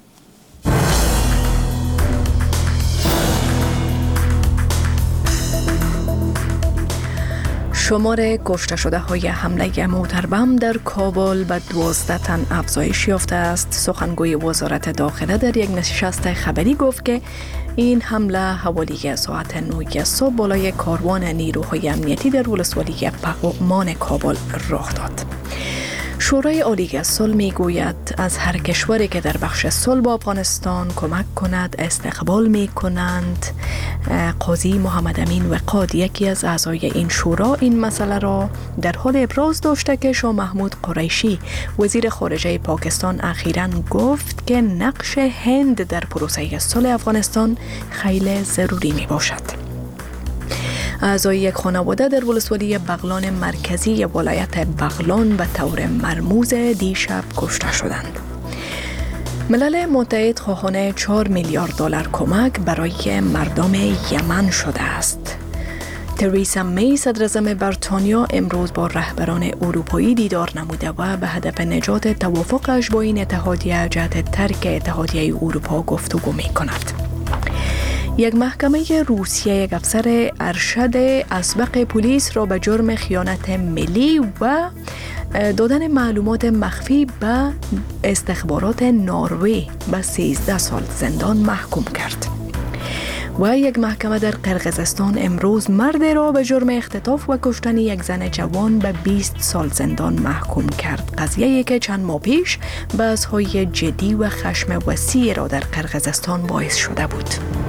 شمار کشته شده های حمله موتربم در کابل به دوازده تن افزایش یافته است. سخنگوی وزارت داخله در یک نشست خبری گفت که این حمله حوالی ساعت نه صبح بالای کاروان نیروهای امنیتی در ولسوالی پغمان کابل رخ داد. شورای عالی صلح می گوید از هر کشوری که در بخش صلح با افغانستان کمک کند استقبال می کنند. قاضی محمد امین وقاد یکی از اعضای این شورا این مسئله را در حال ابراز داشته که شاه محمود قریشی وزیر خارجه پاکستان اخیراً گفت که نقش هند در پروسه صلح افغانستان خیلی ضروری می باشد. اعضای یک خانواده در ولسوالی بغلان مرکزی ولایت بغلان به طور مرموز دیشب کشته شدند. ملل متحد خواهان چهار میلیارد دلار کمک برای مردم یمن شده است. تریسا می صدراعظم بریتانیا امروز با رهبران اروپایی دیدار نموده و به هدف نجات توافقش با این اتحادیه جهت ترک اتحادیه اروپا گفتگو می کند. یک محکمه روسیه یک افسر ارشد اسبق پلیس را به جرم خیانت ملی و دادن معلومات مخفی به استخبارات نروژ به سیزده سال زندان محکوم کرد. و یک محکمه در قرقیزستان امروز مرد را به جرم اختطاف و کشتن یک زن جوان به بیست سال زندان محکوم کرد. قضیه‌ای که چند ماه پیش بحث‌های جدی و خشم وسیع را در قرقیزستان باعث شده بود.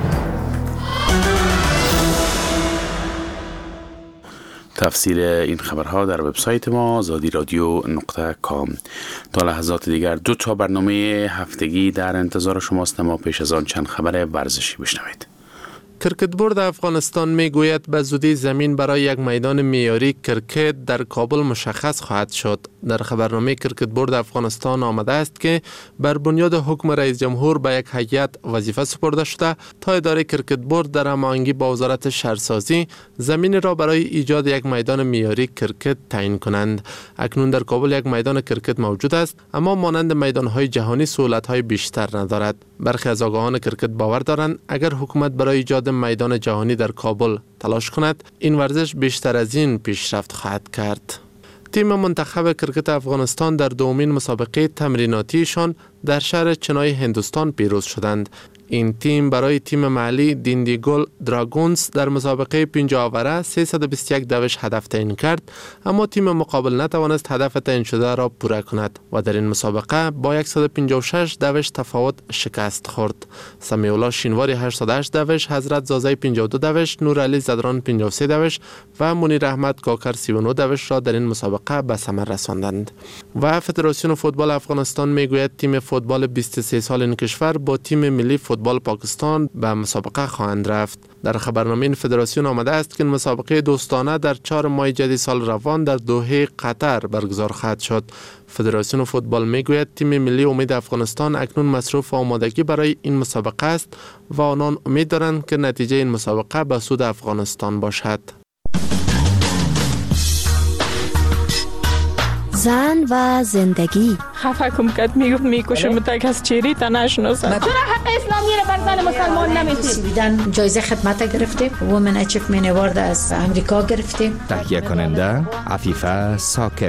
تفسیر این خبرها در وبسایت ما آزادی رادیو نقطه کام. تا لحظات دیگر دو تا برنامه هفتگی در انتظار شماست، اما پیش از آن چند خبر ورزشی بشنوید. کرکت بورد افغانستان می گوید به زودی زمین برای یک میدان معیاری کرکت در کابل مشخص خواهد شد. در خبرنامه کرکت بورد افغانستان آمده است که بر بنیاد حکم رئیس جمهور به یک هیئت وظیفه سپرده شده تا اداره کرکت بورد در هماهنگی با وزارت شهرسازی زمین را برای ایجاد یک میدان معیاری کرکت تعیین کنند. اکنون در کابل یک میدان کرکت موجود است، اما مانند میدان‌های جهانی سهولت‌های بیشتر ندارد. برخی از آگاهان کرکت باور دارند اگر حکومت برای ایجاد میدان جهانی در کابل تلاش کند، این ورزش بیشتر از این پیشرفت خواهد کرد. تیم منتخب کرکت افغانستان در دومین مسابقه تمریناتیشان در شهر چنای هندوستان پیروز شدند. این تیم برای تیم محلی دیندیگل دراگونز در مسابقه پنجاه اوره سیصد و بیست و یک دوش هدف تعیین کرد، اما تیم مقابل نتوانست هدف تعیین شده را پوره کند و در این مسابقه با صد و پنجاه و شش دوش تفاوت شکست خورد. سمیع شینواری هشتاد و هشت دوش، حضرت زازی پنجاه و دو دوش، نورعلی زدران پنجاه و سه دوش و منیر احمد کاکر سی و نه دوش را در این مسابقه به ثمر رساندند. و فدراسیون فوتبال افغانستان میگوید تیم فوتبال بیست و سه سال این کشور با تیم ملی فوتبال پاکستان به مسابقه خواهند رفت. در خبرنامه این فدراسیون آمده است که مسابقه دوستانه در چهار ماه جدی سال روان در دوحه قطر برگزار خواهد شد. فدراسیون فوتبال میگوید تیم ملی امید افغانستان اکنون مصروف آمادگی برای این مسابقه است و آنان امید دارند که نتیجه این مسابقه به سود افغانستان باشد. زن و زندگی. خفه کم کد میگفت میکشم تک از چیری تا نشناسم. چرا حق اسلامی رو بر زن مسلمان نمیدید؟ سویدن جایزه خدمت گرفتیم، وومن اچیومنت اوارد از امریکا گرفتیم. تهیه کننده عفیفه ساکب.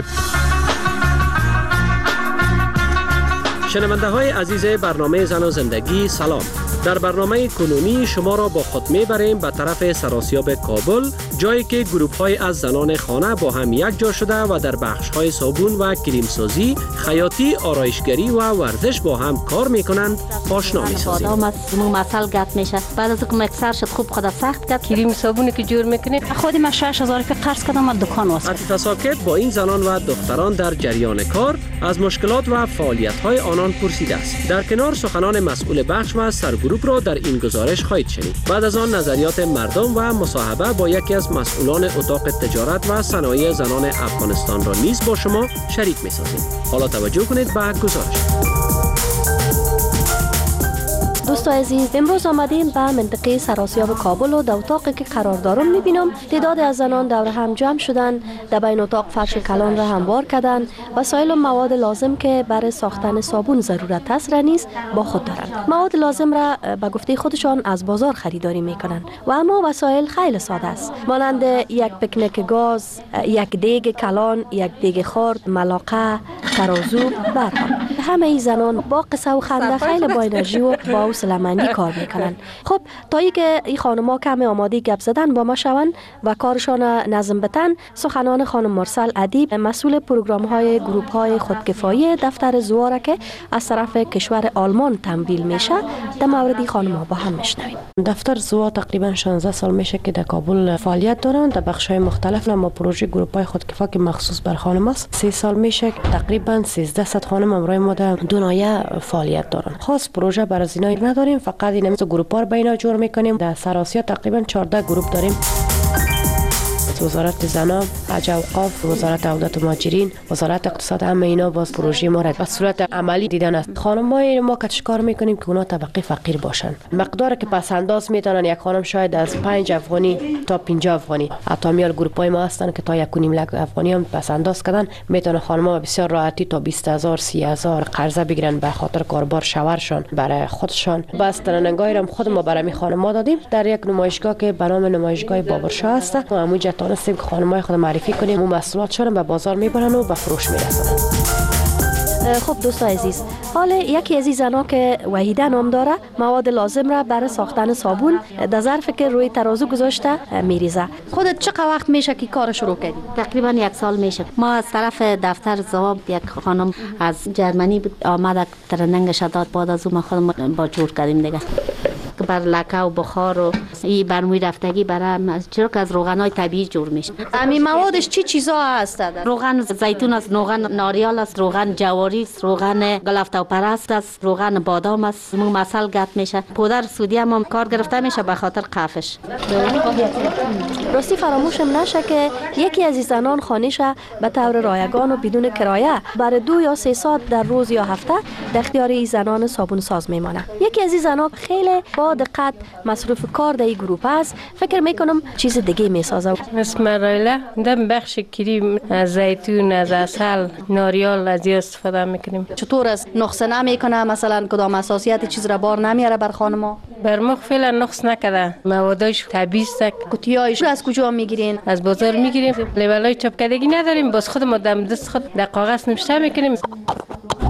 شنونده های عزیز برنامه زن و زندگی سلام. در برنامه کنونی شما را با خود میبریم به طرف سراسیاب کابل، جایی که گروپ های از زنان خانه با هم یک جا شده و در بخش های صابون و کریمسازی، خیاطی، آرایشگری و ورزش با هم کار میکنند آشنا میسازیم. بادام از مو مسل گت میشه. بعد از اینکه مکسر شد خوب خدا سخت کرد، کریم صابونی که جور میکنیم خودی ما شش هزار که قرض کردم از دکان واسه. عفیفه ساکت با این زنان و دختران در جریان کار از مشکلات و فعالیت های آنان پرسیده است. در کنار سخنان مسئول بخش و سرگروه را در این گزارش خواهید شنید. بعد از آن نظریات مردم و مصاحبه با یکی از مسئولان اتاق تجارت و صنایع زنان افغانستان را نیز با شما شریک می‌سازیم. حالا توجه کنید به گزارش. دوستان عزیز، امروز آمدیم به منطقه سراسیاب کابل و در اتاقی که قرار دارم میبینم تعداد از زنان دور هم جمع شدن، در بین اتاق فرش کلان را هموار کردن، وسایل و مواد لازم که برای ساختن صابون ضرورت است را نیز با خود دارند. مواد لازم را به گفته خودشان از بازار خریداری میکنن و اما وسایل خیلی ساده است، مانند یک پکنک گاز، یک دیگ کلان، یک دیگ خرد، ملاقه، ترازو، برهم. همه ای زنان با قصه و خنده خیلی با انرژی و با سلامانی کار میکنن. خب تا ای که این خانم‌ها کم آماده گپ زدن با ما شوند و کارشان نظم بتن، سخنان خانم مرسل ادیب، مسئول پروگرام‌های گروپ‌های خودکفایی دفتر زواره که از طرف کشور آلمان تمویل میشه، در مورد خانم‌ها با هم میشنویم. دفتر زوا تقریبا شانزده سال میشه که در کابل فعالیت دارن، در بخش‌های مختلف. ما پروژه گروپ‌های خودکفا که مخصوص بر خانم است، سه سال میشه تقریبا سیزده صد خانم امروز ما در دو ناحیه فعالیت دارن. خاص پروژه برای زینای نداریم، فقط این مثل گروپ ها بینا جور میکنیم. در سراسیا تقریبا چهارده گروپ داریم. وزارت زنان، حج اوقاف، وزارت دولت و مهاجرین، وزارت اقتصاد، همه اینا باز پروژه ما را به صورت عملی دیدن است. خانم‌های ما که کار میکنیم که اونا طبقه فقیر باشن، مقداری که پس انداز میتونن یک خانم شاید از پنج افغانی تا پنجاه افغانی، حتی میال گروپ‌های ما هستن که تا یک و نیم لک افغانی هم پس انداز کردن، میتونن خانم‌ها بسیار راحتی تا بیست هزار سی هزار قرضه بگیرن به خاطر کاربار شوهرشان برای خودشان. بس ترننگای را خود ما برای می خانم‌ها دادیم در یک نمایشگاه که به نام نمایشگاه بابرشاه است. ما همونجا تونستیم که خانم‌های خود معرفی کنیم و محصولاتشان به بازار میبرن و به فروش میرسونن. خب دوستان عزیز، حالا یکی از این زنها که وحیده نام داره مواد لازم را برای ساختن صابون در ظرفی که روی ترازو گذاشته میریزه. خودت چقدر وقت میشه که کار شروع کردی؟ تقریبا یک سال میشه. ما از طرف دفتر زواب یک خانم از جرمنی آمد ترننگش داد، بعد از اون ما خودم با جور کردیم دیگه بر لکه و بخار و این برموی رفتگی برای چرا که از روغنای طبیعی جور میشه. همین موادش چی چیزا هست؟ روغن زیتون است، روغن ناریال است، روغن جواری است، روغن گلفت و پرست است، روغن بادام است، مو مسل گت میشه. پودر سودی هم کار گرفته میشه به خاطر قفش. راستی فراموشم نشه که یکی از این زنان خانه‌ش به طور رایگان و بدون کرایه برای دو یا سه ساعت در روز یا هفته در اختیار این زنان صابون ساز میمانه. یکی از این زنان خیلی با دقت مصروف کار در این گروپ است. فکر میکنم چیز دیگه میسازه. اسم رایله در بخش کریم از زیتون، از عسل، ناریال از این استفاده میکنیم. چطور است؟ نقص نمیکنه؟ مثلا کدام اساسیات چیز را بار نمیاره بر خانما؟ بر مخ فعلا نقص نکرده. موادش طبیعی است. قطیایش از کجا میگیرین؟ از بازار میگیریم. لیبلای چاپ کردگی نداریم، باز خود ما دم دست خود در کاغذ نوشته میکنیم.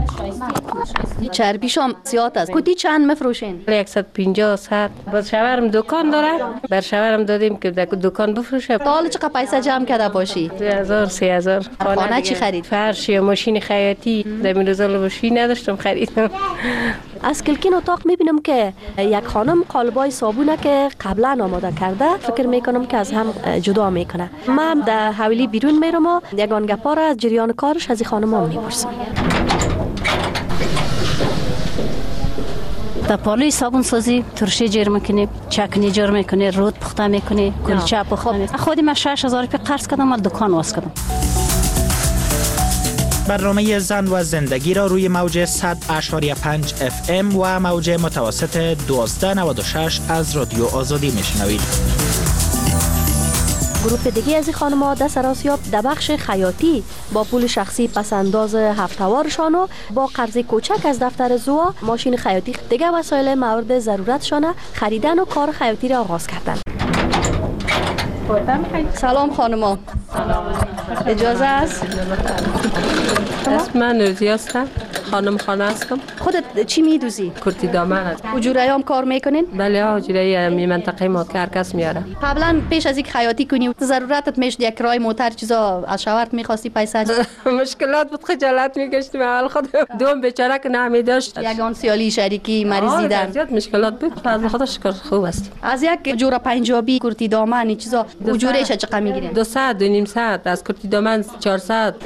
چربیشم زیاد است. کتی چند میفروشین؟ صد و پنجاه صد. باز شوهرم دکان داره، بر شوهرم دادیم که در دکان بفروشه. تا حالا چقدر پیسه جمع کرده باشی؟ دو هزار سه هزار. خانه چی خرید؟ فرش یا ماشین خیاطی. در این روزا لباشی نداشتم خریدم. از کلکین اتاق میبینم که یک خانم قالبای صابونه که قبلا آماده کرده، فکر میکنم که از هم جدا میکنه. من در حویلی بیرون میرم و یگان گپا را از جریان کارش از این خانم هم میپرسم. در پالوی صابون سازی ترشی جیر میکنی، چکنی جیر میکنی، رود پخته میکنی، کلچه پخته میکنی. خودی من شش هزار روپیه قرض کردم و دکان واس کردم. برنامه زن و زندگی را روی موج صد و پنج اف ام و موج متوسط دوازده نود و شش از رادیو آزادی میشنوید. گروپ دیگه از این خانم‌ها در سراسیاب در بخش خیاطی با پول شخصی پسنداز هفته‌وارشان و با قرض کوچک از دفتر زوا ماشین خیاطی دیگه وسایل مورد ضرورتشان خریدن و کار خیاطی را آغاز کردن. سلام خانما. اجازه است؟ اسم من نوزی هستم. خانم خانه هستم. خودت چی میدوزی؟ کرتی دامن است. حجوره هم کار میکنین؟ بله حجوره می منطقه ما که هر کس میاره. قبلا پیش از اینکه خیاطی کنی ضرورتت میشد یک کرای موتر چیزا از شوهرت میخواستی پیسه؟ مشکلات بود، خجالت میکشتم اول خود دوم بیچاره که نمی داشت. یگان سیالی شریکی مریض دیدن. زیاد مشکلات بود. فضل خدا شکر خوب است. از یک جوره پنجابی کرتی دامن چیزا حجورهش چقدر میگیرین؟ دو صد دو نیم صد از کرتی دامن چهارصد.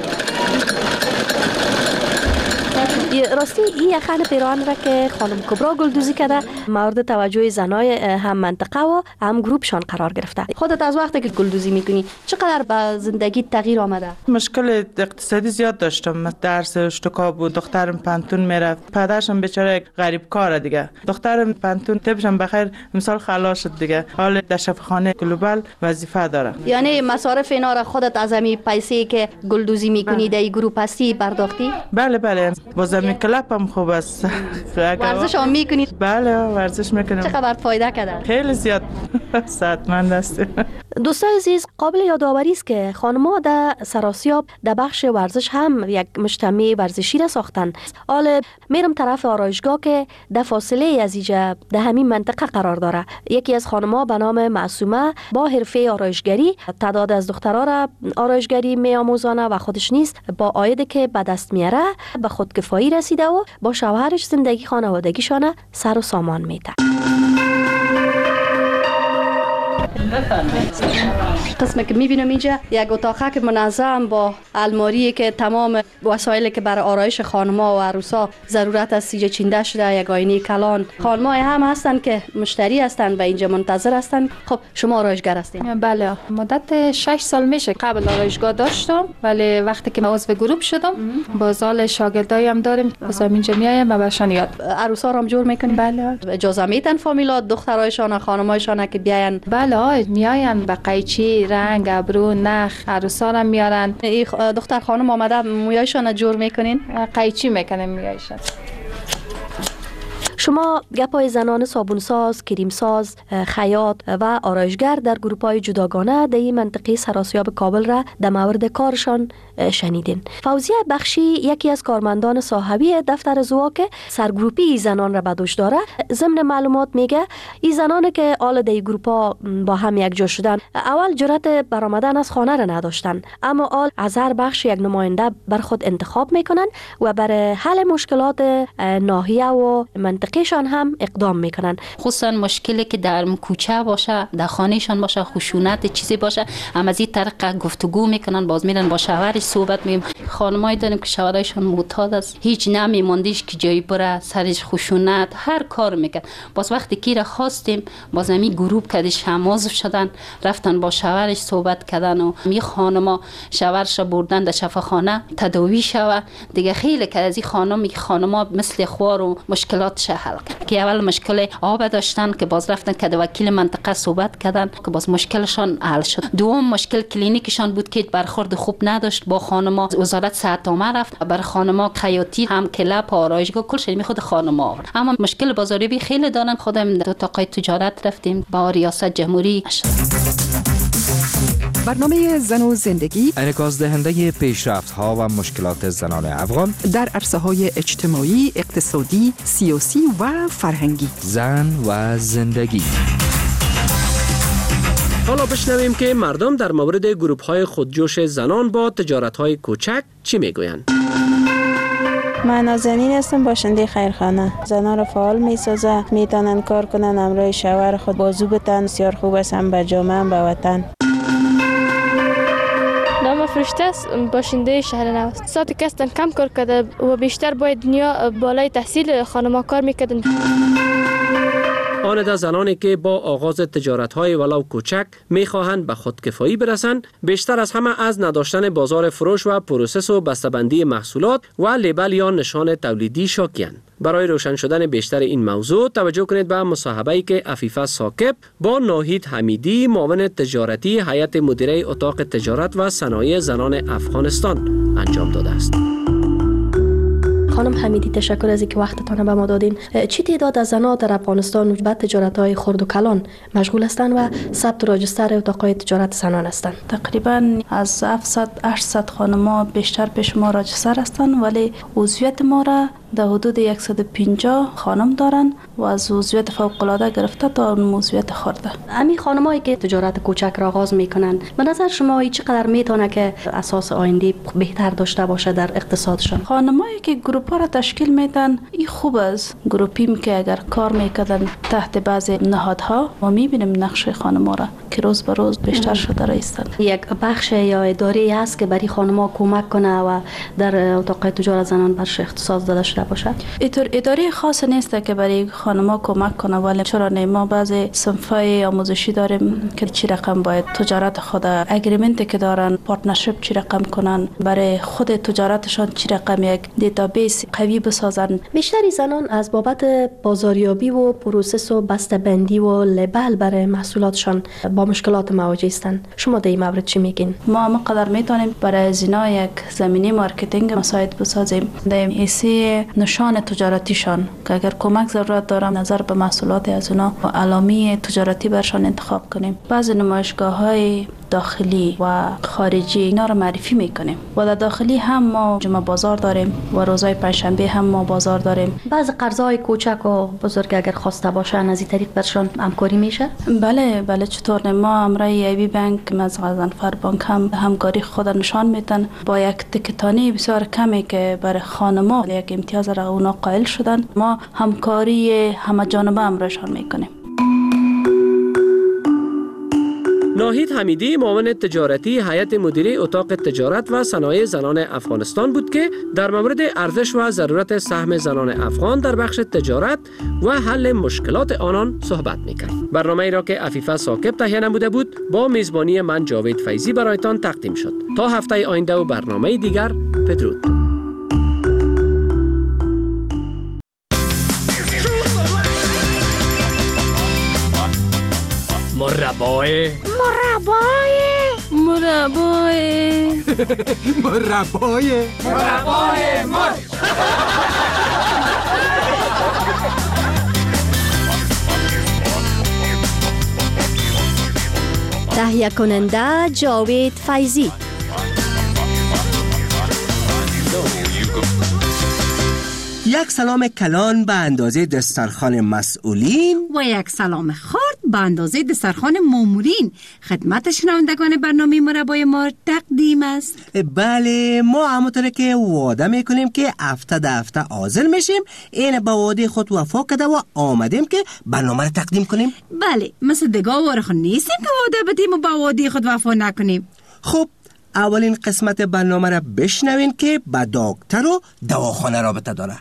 راستی این یخن پیران را که خانم کبرا گلدوزی کرده مورد توجه زنای هم منطقه و هم گروپشان قرار گرفته. خودت از وقتی که گلدوزی میکنی چقدر به زندگی تغییر آمده؟ مشکل اقتصادی زیاد داشتم. درس اشتکا بود، دخترم پنتون میرفت، پدرشم بیچاره یک غریب کاره دیگه. دخترم پنتون تبشم بخیر مثال خلاص شد دیگه. حال در شفاخانه گلوبال وظیفه داره. یعنی مصارف اینا را خودت از همین پیسه که گلدوزی میکنی در گروپ هستی پرداختی؟ بله بله. بازم کلپ هم خوب است. ورزش هم میکنی؟ بله ورزش میکنم. چقدر فایده کرده؟ خیلی زیاد. صحتمند است. دوستان عزیز، قابل یادآوری است که خانم‌ها در سراسیاب در بخش ورزش هم یک مجتمع ورزشی را ساختن. حالا میرم طرف آرایشگاه که در فاصله از اینجا در همین منطقه قرار داره. یکی از خانم‌ها به نام معصومه با حرفه آرایشگری تعداد از دخترها را آرایشگری میآموزانه و خودش نیست با عاید که به دست میاره به خودکفایی رسیده و با شوهرش زندگی خانوادگیشان سر و سامان میده. قسمی که میبینم اینجا یک اتاقه که منظم با الماری که تمام وسایلی که برای آرایش خانم‌ها و عروسا ضرورت است اینجا چینده شده، یک آینه کلان. خانم‌ها هم هستن که مشتری هستن و اینجا منتظر هستن. خب شما آرایشگر هستین؟ بله، مدت شش سال میشه قبل آرایشگاه داشتم، ولی وقتی که من عضو گروپ شدم بازال شاگردایی هم داریم، بازم اینجا میایم و بهشون یاد. عروسا رو هم جور میکنین؟ بله. اجازه میتن فامیلات دخترایشان و خانمایشان که بیاین؟ بله میاین با قیچی، رنگ، ابرو، نخ، عروسا هم میارن. این دختر خانم آمده مویایشان جور میکنین؟ قیچی میکنیم مویایشان. شما گپای زنان صابونساز، کریمساز، خیاط و آرایشگر در گروپ‌های جداگانه در این منطقه سراسیاب کابل را در مورد کارشان شنیدین. فوزیه بخشی یکی از کارمندان صاحبی دفتر زوا که سرگروپی زنان را به دوش داره ضمن معلومات میگه این زنان که آل در گروپ‌ها با هم یک جا شدن اول جرأت برآمدن از خانه را نداشتن، اما آل از هر بخش یک نماینده بر خود انتخاب میکنن و برای حل مشکلات ناحیه و منطقهشان هم اقدام میکنن. خصوصا مشکلی که در کوچه باشه، در خانهشان باشه، خشونت چیزی باشه، هم از این طریق گفتگو میکنن، باز میرن با شوهرش صحبت مییم. خانمایی داریم که شوهرشان معتاد است، هیچ نمیموندیش که جایی بره، سرش خشونت هر کار میکرد. باز وقتی کی را خواستیم باز می گروپ کردش هماز شدن، رفتن با شوهرش صحبت کردن و می خانما شوهرش بردن در شفاخانه تداوی شوه دیگه. خیلی که از این خانم خانما مثل خوار و مشکلات حل کرد که اول مشکل آب داشتن که باز رفتن که وکیل منطقه صحبت کردن که باز مشکلشان حل شد. دوم مشکل کلینیکشان بود که برخورد خوب نداشت با خانما. وزارت صحت عامه رفت بر خانما خیاطی هم کلپ آرایشگاه کل شد می خود خانما آورد. اما مشکل بازاریابی خیلی دارن. خودم دو تا تجارت رفتیم با ریاست جمهوری. برنامه زن و زندگی انعکاس دهنده پیشرفت ها و مشکلات زنان افغان در عرصه های اجتماعی، اقتصادی، سیاسی و فرهنگی. زن و زندگی. حالا بشنویم که مردم در مورد گروپ های خودجوش زنان با تجارت های کوچک چی میگویند. من نازنین هستم، باشنده خیرخانه. زنان را فعال می سازه، می تانند کار کنند، همراه شوهر خود بازو بتن. بسیار خوب است، هم به جامعه هم به وطن. نام فرشته است، باشنده شهر نو. ساعت کستن کم کار کرده و بیشتر باید دنیا بالای تحصیل خانم‌ها کار میکردن. آنده زنانی که با آغاز تجارت‌های ولو کوچک می‌خواهند به خودکفایی برسند، بیشتر از همه از نداشتن بازار فروش و پروسس و بسته‌بندی محصولات و لیبل یا نشان تولیدی شاکی‌اند. برای روشن شدن بیشتر این موضوع توجه کنید به مصاحبه‌ای که عفیفه ساکب با ناهید حمیدی، معاون تجارتی هیئت مدیره اتاق تجارت و صنایع زنان افغانستان انجام داده است. خانم حمیدی، تشکر از اینکه وقتتان به ما دادین. چی تعداد از زنان در افغانستان به تجارت‌های خرد و کلان مشغول هستند و ثبت راجستر اتاق‌های تجارت زنان هستند؟ تقریبا از هفتصد هشتصد خانم‌ها بیشتر پیش ما راجستر هستند، ولی عضویت ما را در حدود صد و پنجاه خانم دارن و از عضویت فوق‌العاده گرفته تا عضویت خرده. همین خانمایی که تجارت کوچک را آغاز میکنن، به نظر شما چقدر میتونه که اساس آینده بهتر داشته باشه در اقتصادشان؟ خانمایی که گروپ ها را تشکیل میدن، این خوب است. گروپی که اگر کار میکردن تحت بعضی نهادها و میبینیم نقش خانم‌ها را که روز به روز بیشتر شده رایستن. یک بخش یا اداره هست که برای خانم‌ها کمک کنه و در اتاق تجارت زنان برش اختصاص داده شده باشه؟ اینطور اداره خاص نیست که برای خانم‌ها کمک کنه، ولی چرا نه، ما بعضی صنف‌های آموزشی داریم که چی رقم باید تجارت خود، اگریمنتی که دارن، پارتنرشیپ چی رقم کنن، برای خود تجارتشان چی رقم یک دیتابیس قوی بسازن. بیشتری زنان از بابت بازاریابی و پروسس و بسته‌بندی و لیبل برای محصولاتشان با مشکلات مواجه هستند. شما در این مورد چی میگین؟ ما هم قدر میتونیم برای زنا یک زمینه مارکتینگ مساعد بسازیم. در ایسی نشان تجارتیشان که اگر کمک ضرورت دارم نظر به محصولات از اونا و علامه تجارتی برشان انتخاب کنیم. بعضی نمایشگاه‌های داخلی و خارجی اینا رو معرفی میکنیم و در داخلی هم ما جمعه بازار داریم و روزهای پنجشنبه هم ما بازار داریم. بعضی قرضای کوچک و بزرگ اگر خواسته باشن از این طریق برشان همکاری میشه؟ بله بله، چطور نه. ما همراه ای بی بانک از غضنفر بانک هم همکاری خود نشان میدن با یک تکتانی بسیار کمی که برای خانم‌ها یک امتیاز را اونا قائل شدن. ما همکاری همه جانبه همراهشان میکنیم. ناهید حمیدی، معاون تجارتی هیئت مدیره اتاق تجارت و صنایع زنان افغانستان بود که در مورد ارزش و ضرورت سهم زنان افغان در بخش تجارت و حل مشکلات آنان صحبت میکرد. برنامه ای را که عفیفه ساکب تهیه نموده بود با میزبانی من جاوید فیضی برایتان تقدیم شد. تا هفته آینده و برنامه دیگر، بدرود. مربای مربای مربای مربای مربای مر تهیه کننده جاوید فیضی. یک سلام کلان به اندازه دسترخوان مسئولین و یک سلام خرد به اندازه دسترخوان مامورین خدمت شنوندگان برنامه مربای ما تقدیم است. بله، ما همونطوره که وعده میکنیم که هفته ده هفته حاضر میشیم، این به وعده خود وفا کرده و آمدیم که برنامه رو تقدیم کنیم. بله، مثل دگاه وارخون نیستیم که وعده بدیم و به وعده خود وفا نکنیم. خب اولین قسمت برنامه را بشنوین که با دکتر و دواخانه رابطه داره.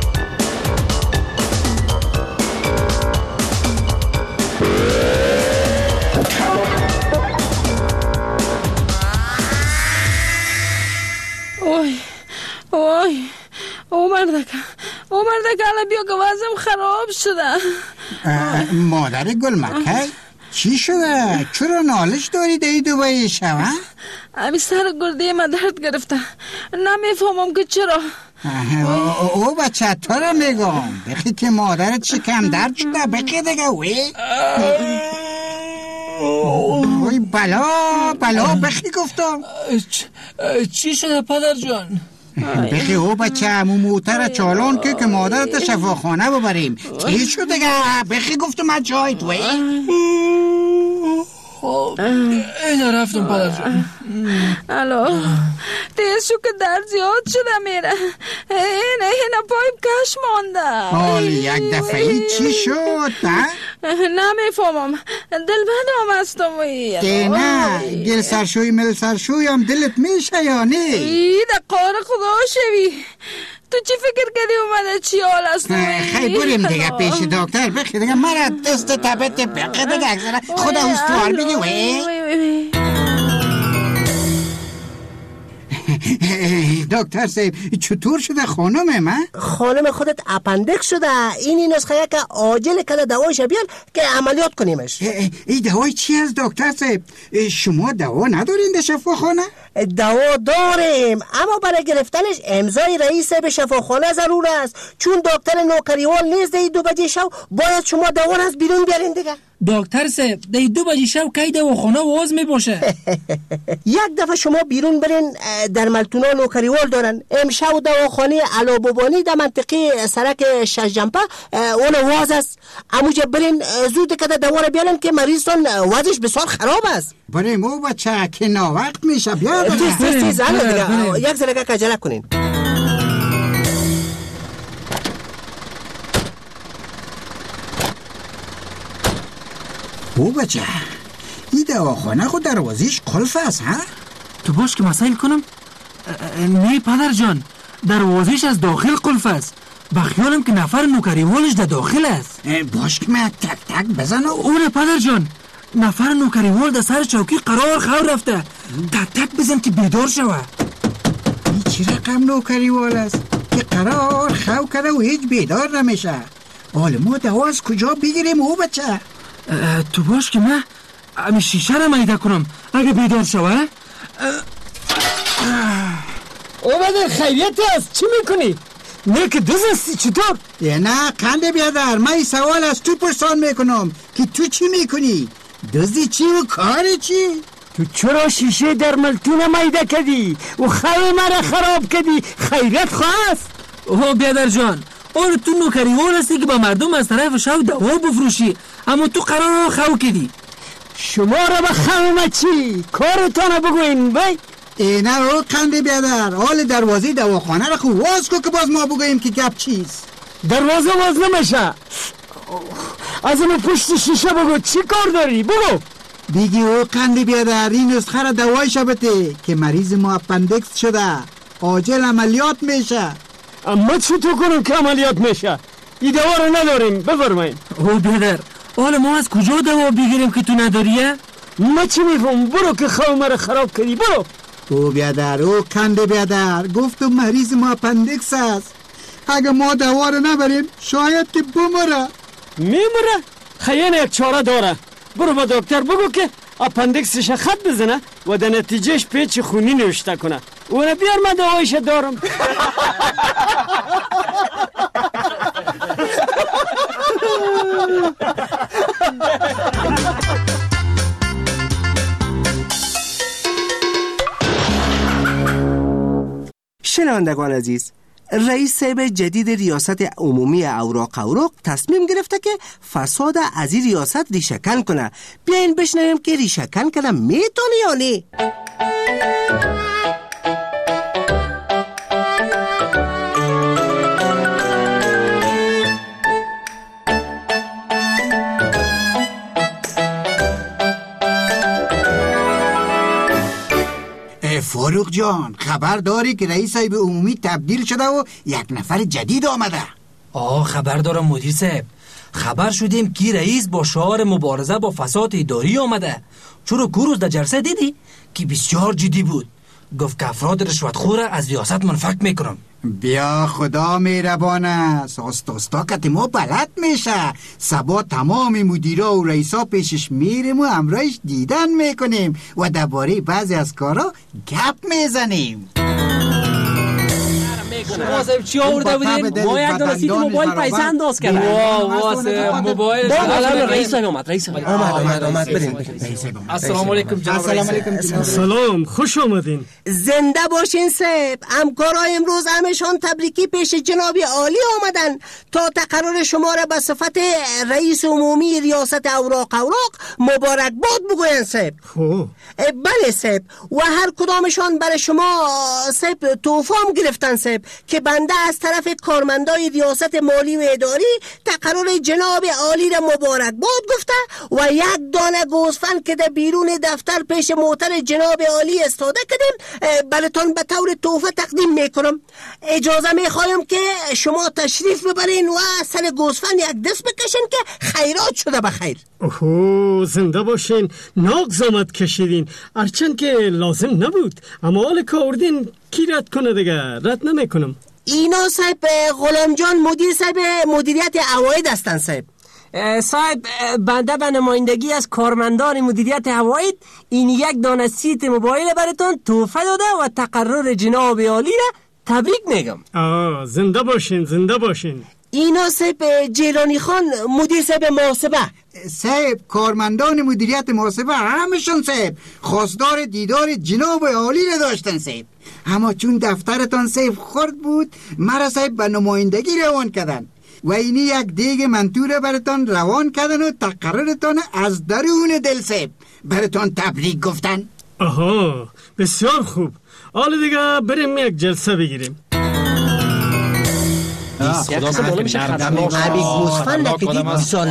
اوی اوی او مردکه او مردکه الان بیا که وضعم خراب شده. مادر گلمکه چی شده؟ چرا نالش داری دایی دوبایی شوه؟ امی سر گرده من درد گرفته، نمیفهمم که چرا. او, او بچه تو رو میگم بخی که مادرت شکم درد شده، بخی دیگه وی وای بلا بلا بخی گفتم. چی شده پدر جان؟ بخی او بچه امو موتر چالان که که مادرت شفاخانه ببریم. چی شده دیگه؟ بخی گفتم از جای توی. خب اینه رفتم پدر جان. الو تیز شو که درد زیاد شده میره. اینه اینه پایم کش مانده. حال یک دفعه چی شد نه؟ نمیفهمم دل بدم هستم. که نه گل سرشوی مل سرشوی هم دلت میشه یا نه؟ ای ده قار خدا شوی. تو چی فکر کردی اومده چی حال است؟ خیلی بریم دیگه پیش دکتر. بخی دیگه مرا دست تبت بخی دیگه اکثر خدا استوار بگی وی. دکتر صاحب چطور شده خانم من؟ خانم خودت اپندکس شده. اینی نسخه که عاجل کده دوایش بیان که عملیات کنیمش. این دوای چی از دکتر صاحب؟ شما دوا ندارین در شفاخانه؟ دوا داریم اما برای گرفتنش امضای رئیس به شفاخانه ضرور است، چون دکتر نوکریوال نیست. دی دو بجه شو باید شما دوا از بیرون بیارین دیگه. دکتر صاحب دی دو بجه شو کی دواخانه واز می باشه؟ یک دفعه شما بیرون برین، در ملتونا نوکریوال دارن. امشب دواخانه علابوبانی در منطقه سرک ششجنپه اون واز است. اموجه برین زود کده دوا رو بیارن که مریضتون وضعش بسیار خراب است. بریم او بچه که ناوقت میشه. بیا تیز تیز تیز دیگه یک زلگه کجله کنین. او بچه این دواخانه خود دروازیش قلف است ها؟ تو باش که مسائل کنم؟ نه پدر جان دروازیش از داخل قلف است. بخیالم که نفر نوکریوالش در داخل است. باش که من تک تک بزنم. اونه پدر جان نفر نوکریوال در سر چوکی قرار خور رفته. تک تک بزن که بیدار شوه. این چی رقم نوکریوال است که قرار خو کرده و هیچ بیدار نمیشه؟ حالا ما دوا از کجا بگیریم او بچه؟ تو باش که من امی شیشه را میده کنم اگه بیدار شوه. او بدر خیریت است چی میکنی؟ نه که دوز هستی چطور؟ نه قنده بیادر من این سوال از تو پرسان میکنم که تو چی میکنی؟ دزدی چی و کار چی؟ تو چرا شیشه در ملتونه میده کردی و خواه مرا خراب کردی؟ خیرت خواست؟ اوه بیادر جان آره تو نوکریوال هستی که با مردم از طرف شو دوا بفروشی، اما تو قرار خو کردی. شما را به خمه چی؟ کارتانه بگوین بای. اینه رو قنده بیادر حال دروازه دواخانه را خوب واز کو که باز ما بگویم که گپ چیست. دروازه واز نمیشه. از اون پشت شیشه بگو چی کار داری بگو. دیگه او قنده بیادر این نسخه را دوایش بده که مریض ما اپندکس شده عاجل عملیات میشه. اما چطور کنم که عملیات میشه؟ این دوا رو نداریم بفرمایید. او بیادر حالا ما از کجا دوا بگیریم که تو نداریه؟ ما چی میفهم؟ برو که خواه مرا خراب کردی برو. او بیادر او کنده بیادر گفتم مریض ما اپندکس است. اگه ما دوا رو نبریم شاید که بمره. میمره؟ خیلی یک چاره داره. برو با دکتر بگو که اپندکسش خط بزنه و در نتیجهش پیچ خونی نوشته کنه. اونه بیار من دوایش دارم. شنوندگان عزیز، رئیس صاحب جدید ریاست عمومی اوراق اوراق تصمیم گرفته که فساد از این ریاست ریشه‌کن کنه. بیاین بشنویم که ریشه‌کن کنه میتونه یا نه. فاروق جان خبر داری که رئیس صاحب عمومی تبدیل شده و یک نفر جدید آمده؟ آه خبر دارم مدیر صاحب. خبر شدیم که رئیس با شعار مبارزه با فساد اداری آمده. چرا کوروز در جلسه دیدی که بسیار جدی بود؟ گفت که افراد رشوتخور از ریاست منفک میکنم. بیا خدا مهربان است. استاستا که ما بلد میشه. سبا تمام مدیرا و رئیسا پیشش میریم و امرایش دیدن میکنیم و درباره بعضی از کارا گپ میزنیم. شما صاحب چی آورده بودین؟ ما یک دانه سیت موبایل پیسه انداز کردیم. واه واه موبایل رئیس صاحب اومد رئیس صاحب آمد آمد آمد بریم. السلام علیکم جناب رئیس. سلام خوش آمدین. زنده باشین صاحب. همکارای امروز همشان تبریکی پیش جناب عالی آمدن تا تقرر شما را به صفت رئیس عمومی ریاست اوراق اوراق مبارک باد بگوین صاحب. بله صاحب و هر کدامشان برای شما صاحب تحفه هم گرفتن صاحب که بنده از طرف کارمندای ریاست مالی و اداری تقرر جناب عالی را مبارک باد گفته و یک دانه گوسفند که در بیرون دفتر پیش موتر جناب عالی استاده کردیم براتون به طور تحفه تقدیم میکنم. اجازه میخوایم که شما تشریف ببرین و سر گوسفند یک دست بکشین که خیرات شده بخیر. اوه زنده باشین. ناک زامت کشیدین هرچند که لازم نبود اما حال که آوردین کی رد کنه دیگه رد نمیکنم. اینا صاحب غلام جان مدیر صاحب مدیریت عواید هستن صاحب. صاحب بنده به نمایندگی از کارمندان مدیریت عواید این یک دانه سیت موبایل براتون تحفه داده و تقرر جناب عالی را تبریک میگم. آه زنده باشین زنده باشین. اینا صاحب جیلانی خان مدیر صاحب محاسبه. صاحب کارمندان مدیریت محاسبه همشون صاحب خواستار دیدار جناب عالی را داشتن صاحب، اما چون دفترتان صاحب خرد بود مرا صاحب به نمایندگی روان کردن و اینی یک دیگ منطوره براتان روان کردن و تقررتان از درون دل صاحب براتان تبریک گفتن. آها بسیار خوب. حالا دیگه بریم یک جلسه بگیریم. خدا سه بالا میشه خدمه عبی گوسفند نکدی بیسال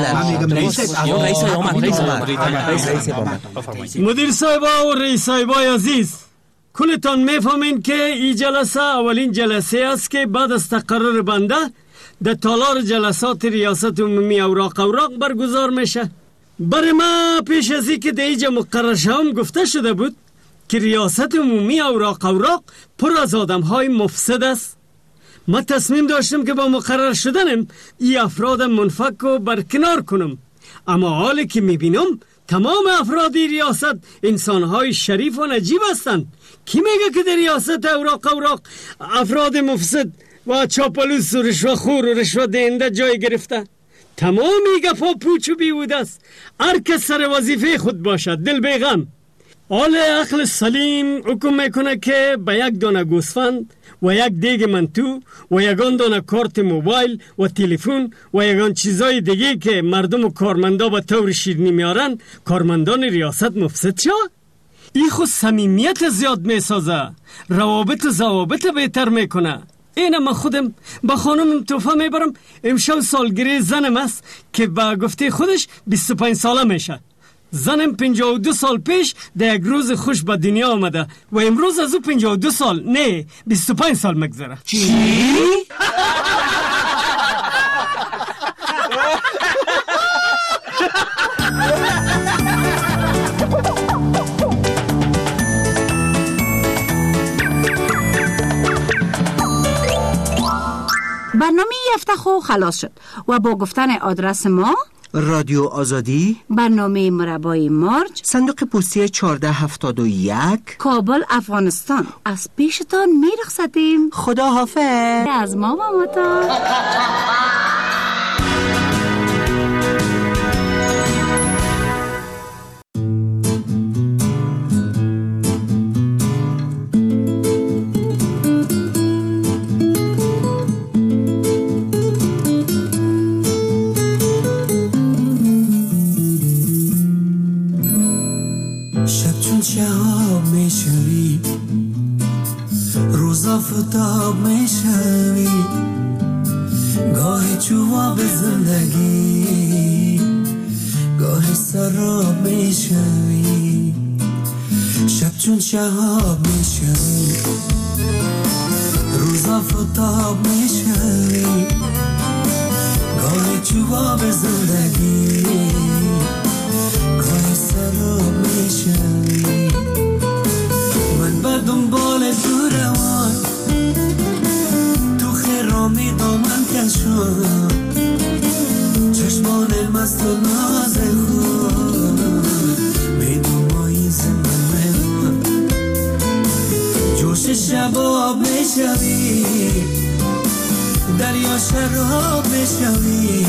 مدیر صاحبا و رئیس صاحبای عزیز کلتان میفهمین که این جلسه اولین جلسه است که بعد از تقرر بنده در تالار جلسات ریاست عمومی اوراق اوراق برگزار میشه. برای ما پیش از این که در اینجا مقرر شوم گفته شده بود که ریاست عمومی اوراق اوراق پر از آدم های مفسد است. ما تصمیم داشتم که با مقرر شدنم این افراد منفک رو برکنار کنم، اما حالی که میبینم تمام افراد ریاست انسانهای شریف و نجیب هستند. کی میگه که در ریاست اوراق اوراق افراد مفسد و چاپلوس و رشوه‌خور و رشوه دهنده جای گرفته؟ تمام این گپا پوچ و بیهوده است. هر کس سر وظیفه خود باشد، دل بیغم. حال عقل سلیم حکم میکنه که به یک دانه گوسفند و یک دیگ منتو و یگان دانه کارت موبایل و تلفن و یگان چیزای دیگه که مردم و کارمندا به طور شیرینی میارن کارمندان ریاست مفسد شد. این خود صمیمیت زیاد میسازه، روابط و ضوابط بهتر میکنه. اینم من خودم با خانم تحفه میبرم. امشب سالگیری زنم است که با گفته خودش بیست و پنج ساله میشه. زنم پنجاه و دو سال پیش در یک روز خوش به دنیا آمده و امروز از او پنجاه و دو سال نه بیست و پنج سال مگذره. چی؟ برنامه یفته خو خلاص شد و با گفتن آدرس ما رادیو آزادی، برنامه مربای مارج، صندوق پستی چهارده هفتاد و یک، کابل افغانستان از پیشتان میرخصتیم. خدا حافظ از ما و متا. شهاب میشوی روزا فتاب میشوی گاهی جواب زندگی گاهی سراب میشوی شب چون شهاب میشوی روزا فتاب میشوی گاهی جواب زندگی گاهی سراب میشوی من بر دنبال تو روان تو خرامی دامن کشم چشمان مست و ناز خود میدومایی زمان جوش شباب میشوی دریا شراب میشوی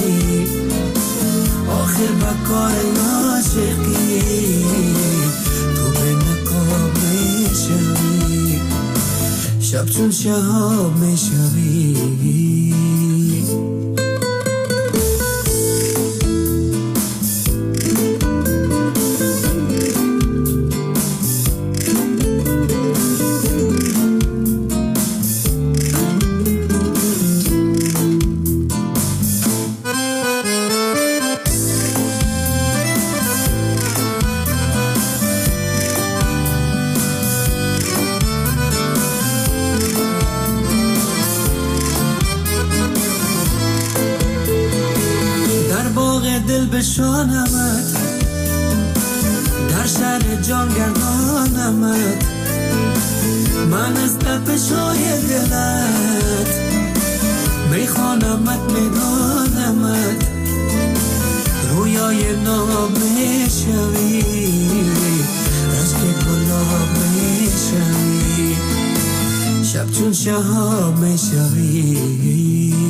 آخر بکار عاشقی تو به نقاب میشوی شب چون شهاب میشوی دل بشانمت در شهر جان گردانمت من از تپشای دلت میخوانمت میدانمت رویای ناب میشوی رشک گلاب میشوی شب چون شهاب میشوی